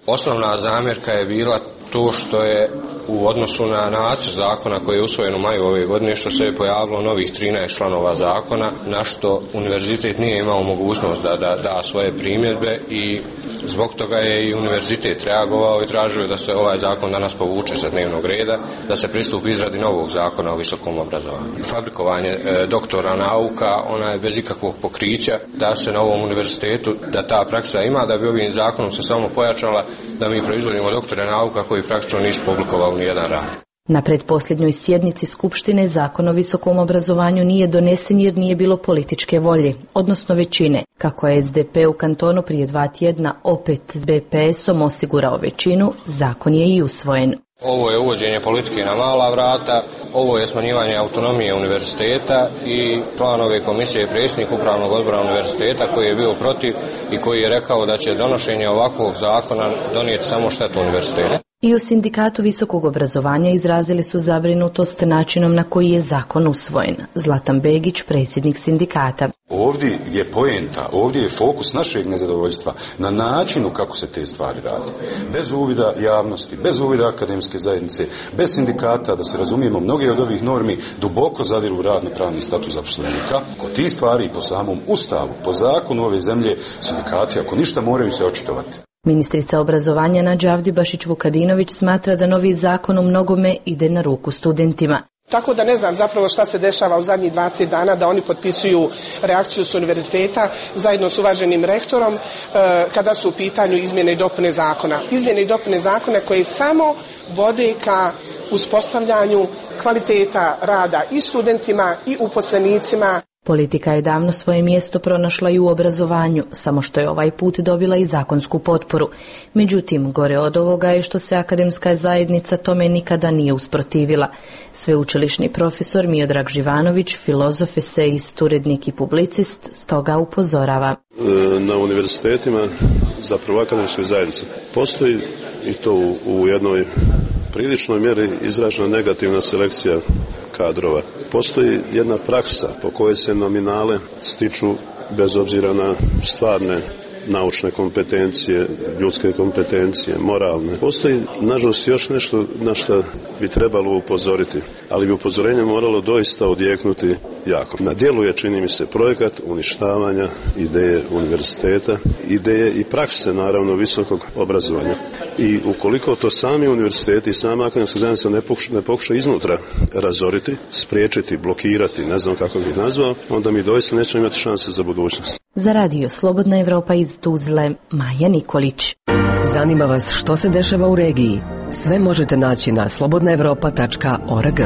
Osnovna zamjerka je bila to što je u odnosu na nacrt zakona koji je usvojen u maju ove godine, što se je pojavilo novih 13 članova zakona, na što univerzitet nije imao mogućnost da da svoje primjedbe i zbog toga je i univerzitet reagovao i tražio da se ovaj zakon danas povuče sa dnevnog reda, da se pristupi izradi novog zakona o visokom obrazovanju. Fabrikovanje doktora nauka, ona je bez ikakvog pokrića, da se na ovom univerzitetu, da ta praksa ima, da bi ovim zakonom se samo pojačala, da mi proizvodimo doktore nauka koji praktično nisu publikovali ni jedan rad. Na pretposljednjoj sjednici Skupštine Zakon o visokom obrazovanju nije donesen jer nije bilo političke volje, odnosno većine. Kako je SDP u kantonu prije 2 tjedna opet s BPS-om osigurao većinu, zakon je i usvojen. Ovo je uvođenje politike na mala vrata, ovo je smanjivanje autonomije univerziteta i član ove komisije je predsjednik upravnog odbora univerziteta koji je bio protiv i koji je rekao da će donošenje ovakvog zakona donijeti samo štetu univerziteta. I u Sindikatu visokog obrazovanja izrazili su zabrinutost načinom na koji je zakon usvojen. Zlatan Begić, predsjednik sindikata. Ovdje je poenta, ovdje je fokus našeg nezadovoljstva na načinu kako se te stvari rade. Bez uvida javnosti, bez uvida akademske zajednice, bez sindikata, da se razumijemo, mnoge od ovih normi duboko zadiru u radno-pravni status zaposlenika. Kod tih stvari po samom Ustavu, po zakonu ove zemlje, sindikati ako ništa moraju se očitovati. Ministrica obrazovanja Nađa Avdibašić-Vukadinović smatra da novi zakon u mnogome ide na ruku studentima. Tako da ne znam zapravo šta se dešava u zadnjih 20 dana da oni potpisuju reakciju s univerziteta zajedno s uvaženim rektorom kada su u pitanju izmjene i dopune zakona. Izmjene i dopune zakona koje samo vode ka uspostavljanju kvaliteta rada i studentima i uposlenicima. Politika je davno svoje mjesto pronašla i u obrazovanju, samo što je ovaj put dobila i zakonsku potporu. Međutim, gore od ovoga je što se akademska zajednica tome nikada nije usprotivila. Sveučilišni profesor Miodrag Živanović, filozof, esejist, urednik i publicist, stoga upozorava. Na univerzitetima, zapravo akademskoj zajednici, postoji i to u jednoj priličnoj mjeri izražena negativna selekcija kadrova. Postoji jedna praksa po kojoj se nominale stiču bez obzira na stvarne naučne kompetencije, ljudske kompetencije, moralne. Postoji, nažalost, još nešto na što bi trebalo upozoriti, ali bi upozorenje moralo doista odjeknuti jako. Na djelu je, čini mi se, projekat uništavanja ideje univerziteta, ideje i prakse, naravno, visokog obrazovanja. I ukoliko to sami univerziteti i sama akademska zajednica ne pokuša iznutra razoriti, spriječiti, blokirati, ne znam kako bih nazvao, onda mi doista nećemo imati šanse za budućnost. Za radio Slobodna Evropa iz Tuzle, Maja Nikolić. Zanima vas što se dešava u regiji? Sve možete naći na slobodnaevropa.org.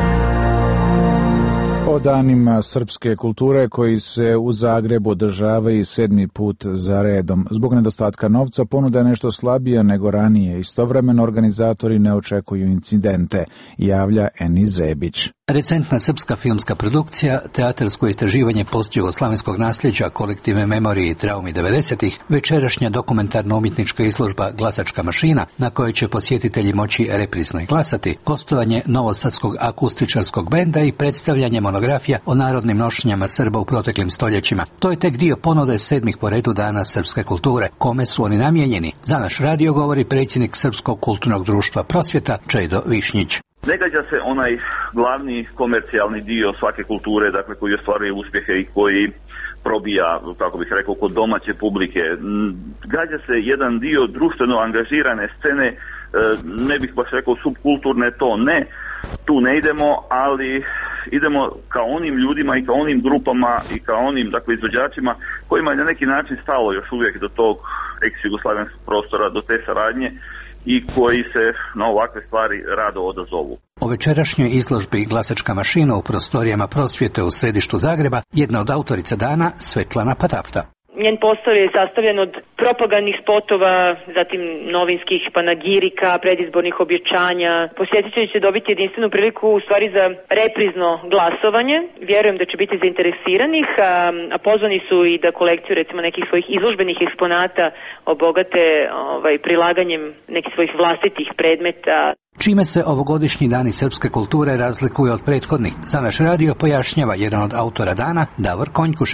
O danima srpske kulture koji se u Zagrebu održavaju 7. put za redom. Zbog nedostatka novca ponuda je nešto slabija nego ranije. Istovremeno organizatori ne očekuju incidente, javlja Eni Zebić. Recentna srpska filmska produkcija, teatarsko istraživanje postjugoslavenskog nasljeđa, kolektivne memorije i traumi 90-ih, večerašnja dokumentarno-umjetnička izložba Glasačka mašina, na kojoj će posjetitelji moći reprizno glasati, gostovanje novosadskog akustičarskog benda i predstavljanje monografija o narodnim nošnjama Srba u proteklim stoljećima. To je tek dio ponude 7. po redu dana srpske kulture. Kome su oni namijenjeni? Za naš radio govori predsjednik Srpskog kulturnog društva Prosvjeta, Čedo Višnjić. Ne gađa se onaj glavni komercijalni dio svake kulture, dakle koji ostvaruje uspjehe i koji probija, kako bih rekao, kod domaće publike. Gađa se jedan dio društveno angažirane scene, ne bih baš rekao subkulturne, to ne, tu ne idemo, ali idemo ka onim ljudima i ka onim grupama i ka onim, dakle, izvođačima kojima je na neki način stalo još uvijek do tog ex-jugoslavenskog prostora, do te saradnje, i koji se na ovakve stvari rado odazovu. O večerašnjoj izložbi Glasačka mašina u prostorijama Prosvjete u središtu Zagreba, jedna od autorica dana, Svetlana Patapta. Njen posao je sastavljen od propagandnih spotova, zatim novinskih panagirika, predizbornih objećanja. Posjetitelji će dobiti jedinstvenu priliku u stvari za reprizno glasovanje. Vjerujem da će biti zainteresiranih, a pozvani su i da kolekciju recimo nekih svojih izložbenih eksponata obogate prilaganjem nekih svojih vlastitih predmeta. Čime se ovogodišnji dani srpske kulture razlikuju od prethodnih? Za naš radio pojašnjava jedan od autora dana, Davor Konjkušić.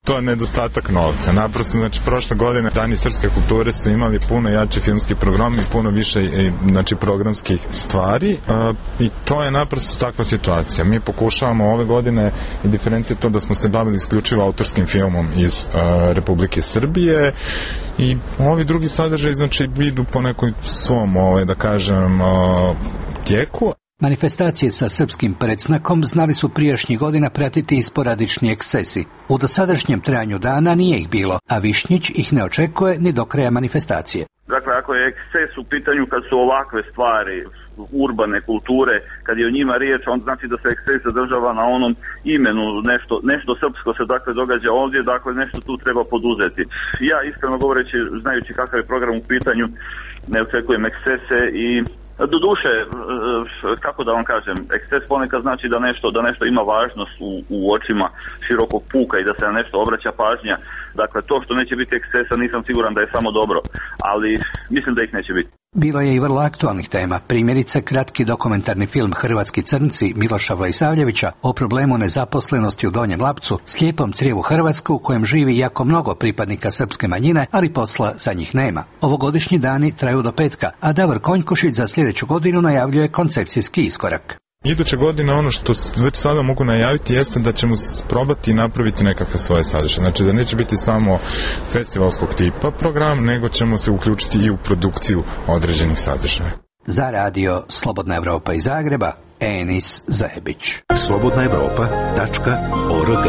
To je nedostatak novca. Naprosto, znači, prošle godine Dani srpske kulture su imali puno jači filmski program i puno više znači, programskih stvari i to je naprosto takva situacija. Mi pokušavamo ove godine i diferencija to da smo se bavili isključivo autorskim filmom iz Republike Srbije i ovi drugi sadržaj, znači, idu po nekoj svom, da kažem, tijeku. Manifestacije sa srpskim predznakom znali su prijašnjih godina pratiti i sporadični ekscesi. U dosadašnjem trajanju dana nije ih bilo, a Višnjić ih ne očekuje ni do kraja manifestacije. Dakle, ako je eksces u pitanju kad su ovakve stvari, urbane kulture, kad je o njima riječ, on znači da se eksces zadržava na onom imenu, nešto srpsko se dakle događa ovdje, dakle nešto tu treba poduzeti. Ja iskreno govoreći, znajući kakav je program u pitanju, ne očekujem ekscese i doduše, kako da vam kažem, eksces ponekad znači da nešto ima važnost u očima širokog puka i da se na nešto obraća pažnja. Dakle, to što neće biti ekscesa nisam siguran da je samo dobro, ali mislim da ih neće biti. Bilo je i vrlo aktualnih tema, primjerice kratki dokumentarni film Hrvatski crnci Miloša Vojsavljevića o problemu nezaposlenosti u Donjem Lapcu, slijepom crijevu Hrvatsku u kojem živi jako mnogo pripadnika srpske manjine, ali posla za njih nema. Ovogodišnji dani traju do petka, a Davor Konjkušić za sljedeću godinu najavljuje koncepcijski iskorak. Iduće godine ono što već sada mogu najaviti jeste da ćemo probati napraviti nekakve svoje sadržaje. Znači da neće biti samo festivalskog tipa program, nego ćemo se uključiti i u produkciju određenih sadržaja. Za radio Slobodna Evropa iz Zagreba, Enis Zajebić. slobodnaevropa.org.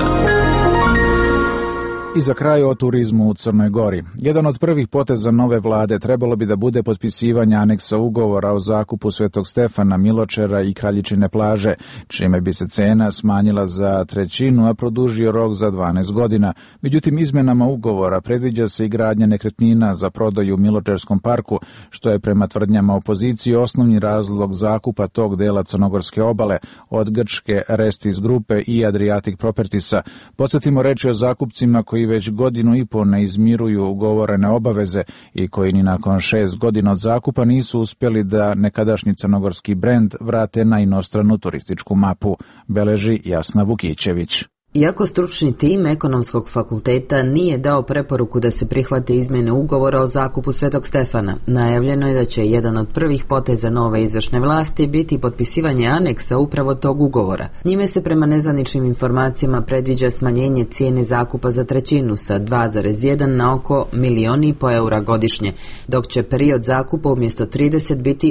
I za kraj o turizmu u Crnoj Gori. Jedan od prvih poteza nove vlade trebalo bi da bude potpisivanje aneksa ugovora o zakupu Svetog Stefana, Miločera i Kraljičine plaže, čime bi se cena smanjila za trećinu, a produžio rok za 12 godina. Međutim, izmenama ugovora predviđa se i gradnja nekretnina za prodaju u Miločerskom parku, što je prema tvrdnjama opozicije osnovni razlog zakupa tog dela crnogorske obale od grčke Restis grupe i Adriatic Propertiesa. Podsjetimo, reč je o zakupcima koji već godinu i po ne izmiruju ugovorene obaveze i koji ni nakon 6 godina od zakupa nisu uspjeli da nekadašnji crnogorski brend vrate na inostranu turističku mapu, beleži Jasna Vukićević. Iako stručni tim Ekonomskog fakulteta nije dao preporuku da se prihvate izmjene ugovora o zakupu Svetog Stefana, najavljeno je da će jedan od prvih poteza nove izvršne vlasti biti potpisivanje aneksa upravo tog ugovora. Njime se prema nezvaničnim informacijama predviđa smanjenje cijene zakupa za trećinu sa 2,1 na oko 1,5 milijuna eura godišnje, dok će period zakupa umjesto 30 biti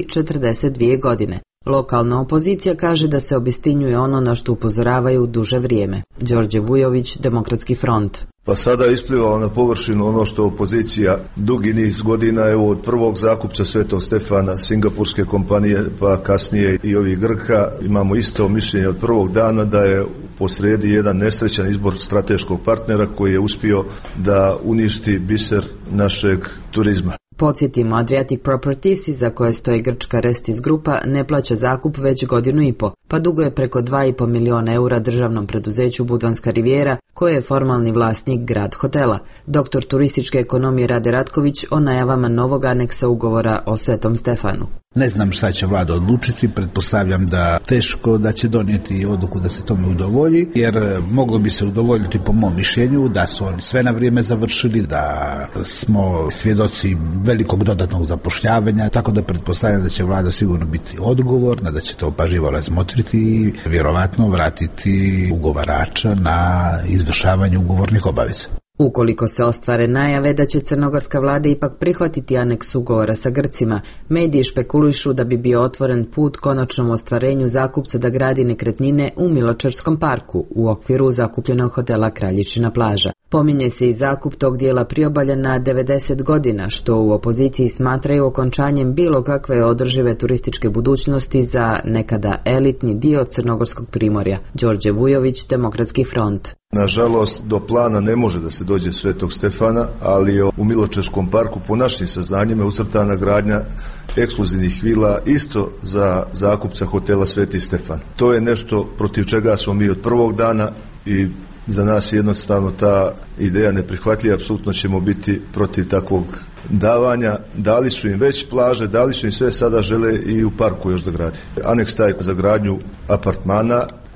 42 godine. Lokalna opozicija kaže da se obistinjuje ono na što upozoravaju duže vrijeme. Đorđe Vujović, Demokratski front. Pa sada je isplivalo na površinu ono što opozicija dugi niz godina, evo od prvog zakupca Svetog Stefana, singapurske kompanije, pa kasnije i ovih Grka, imamo isto mišljenje od prvog dana da je posrijedi jedan nesrećan izbor strateškog partnera koji je uspio da uništi biser našeg turizma. Podsjetimo, Adriatic Propertiesi, za koje stoji grčka Restis grupa, ne plaća zakup već godinu i po, pa duguje preko 2,5 milijuna eura državnom preduzeću Budvanska rivijera, koje je formalni vlasnik Grad hotela. Doktor turističke ekonomije Rade Ratković o najavama novog aneksa ugovora o Svetom Stefanu. Ne znam šta će vlada odlučiti, pretpostavljam da teško da će donijeti odluku da se tome udovolji, jer moglo bi se udovoljiti po mom mišljenju da su oni sve na vrijeme završili, da smo svjedoci velikog dodatnog zapošljavanja, tako da pretpostavljam da će vlada sigurno biti odgovorna, da će to pažljivo razmotriti i vjerovatno vratiti ugovarača na izvršavanje ugovornih obaveza. Ukoliko se ostvare najave da će crnogorska vlada ipak prihvatiti aneks ugovora sa Grcima, mediji špekuluju da bi bio otvoren put konačnom ostvarenju zakupca da gradi nekretnine u Miločerskom parku u okviru zakupljenog hotela Kraljičina plaža. Pominje se i zakup tog dijela priobalja na 90 godina, što u opoziciji smatraju okončanjem bilo kakve održive turističke budućnosti za nekada elitni dio crnogorskog primorja. Đorđe Vujović, Demokratski front. Nažalost, do plana ne može da se dođe Svetog Stefana, ali je u Miločerskom parku po našim saznanjima ucrtana gradnja ekskluzivnih vila isto za zakupca hotela Sveti Stefan. To je nešto protiv čega smo mi od prvog dana i za nas je jednostavno ta ideja neprihvatljiva, apsolutno ćemo biti protiv takvog davanja. Dali su im već plaže, dali su im sve, sada žele i u parku još da gradi. Aneks taj za gradnju apartmana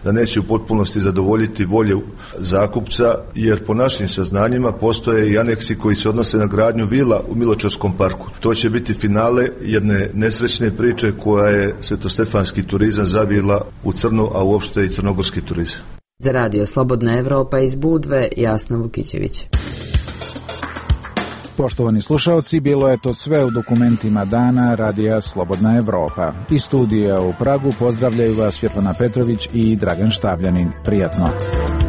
da neće u potpunosti zadovoljiti volju zakupca, jer po našim saznanjima postoje i aneksi koji se odnose na gradnju vila u Miločarskom parku. To će biti finale jedne nesrećne priče koja je svetostefanski turizam zavila u crno, a uopšte i crnogorski turizam. Za Radio Slobodna Evropa iz Budve, Jasna Vukićević. Poštovani slušalci, bilo je to sve u dokumentima dana Radija Slobodna Evropa. Iz studija u Pragu pozdravljaju vas Svjetlana Petrović i Dragan Štavljanin. Prijatno.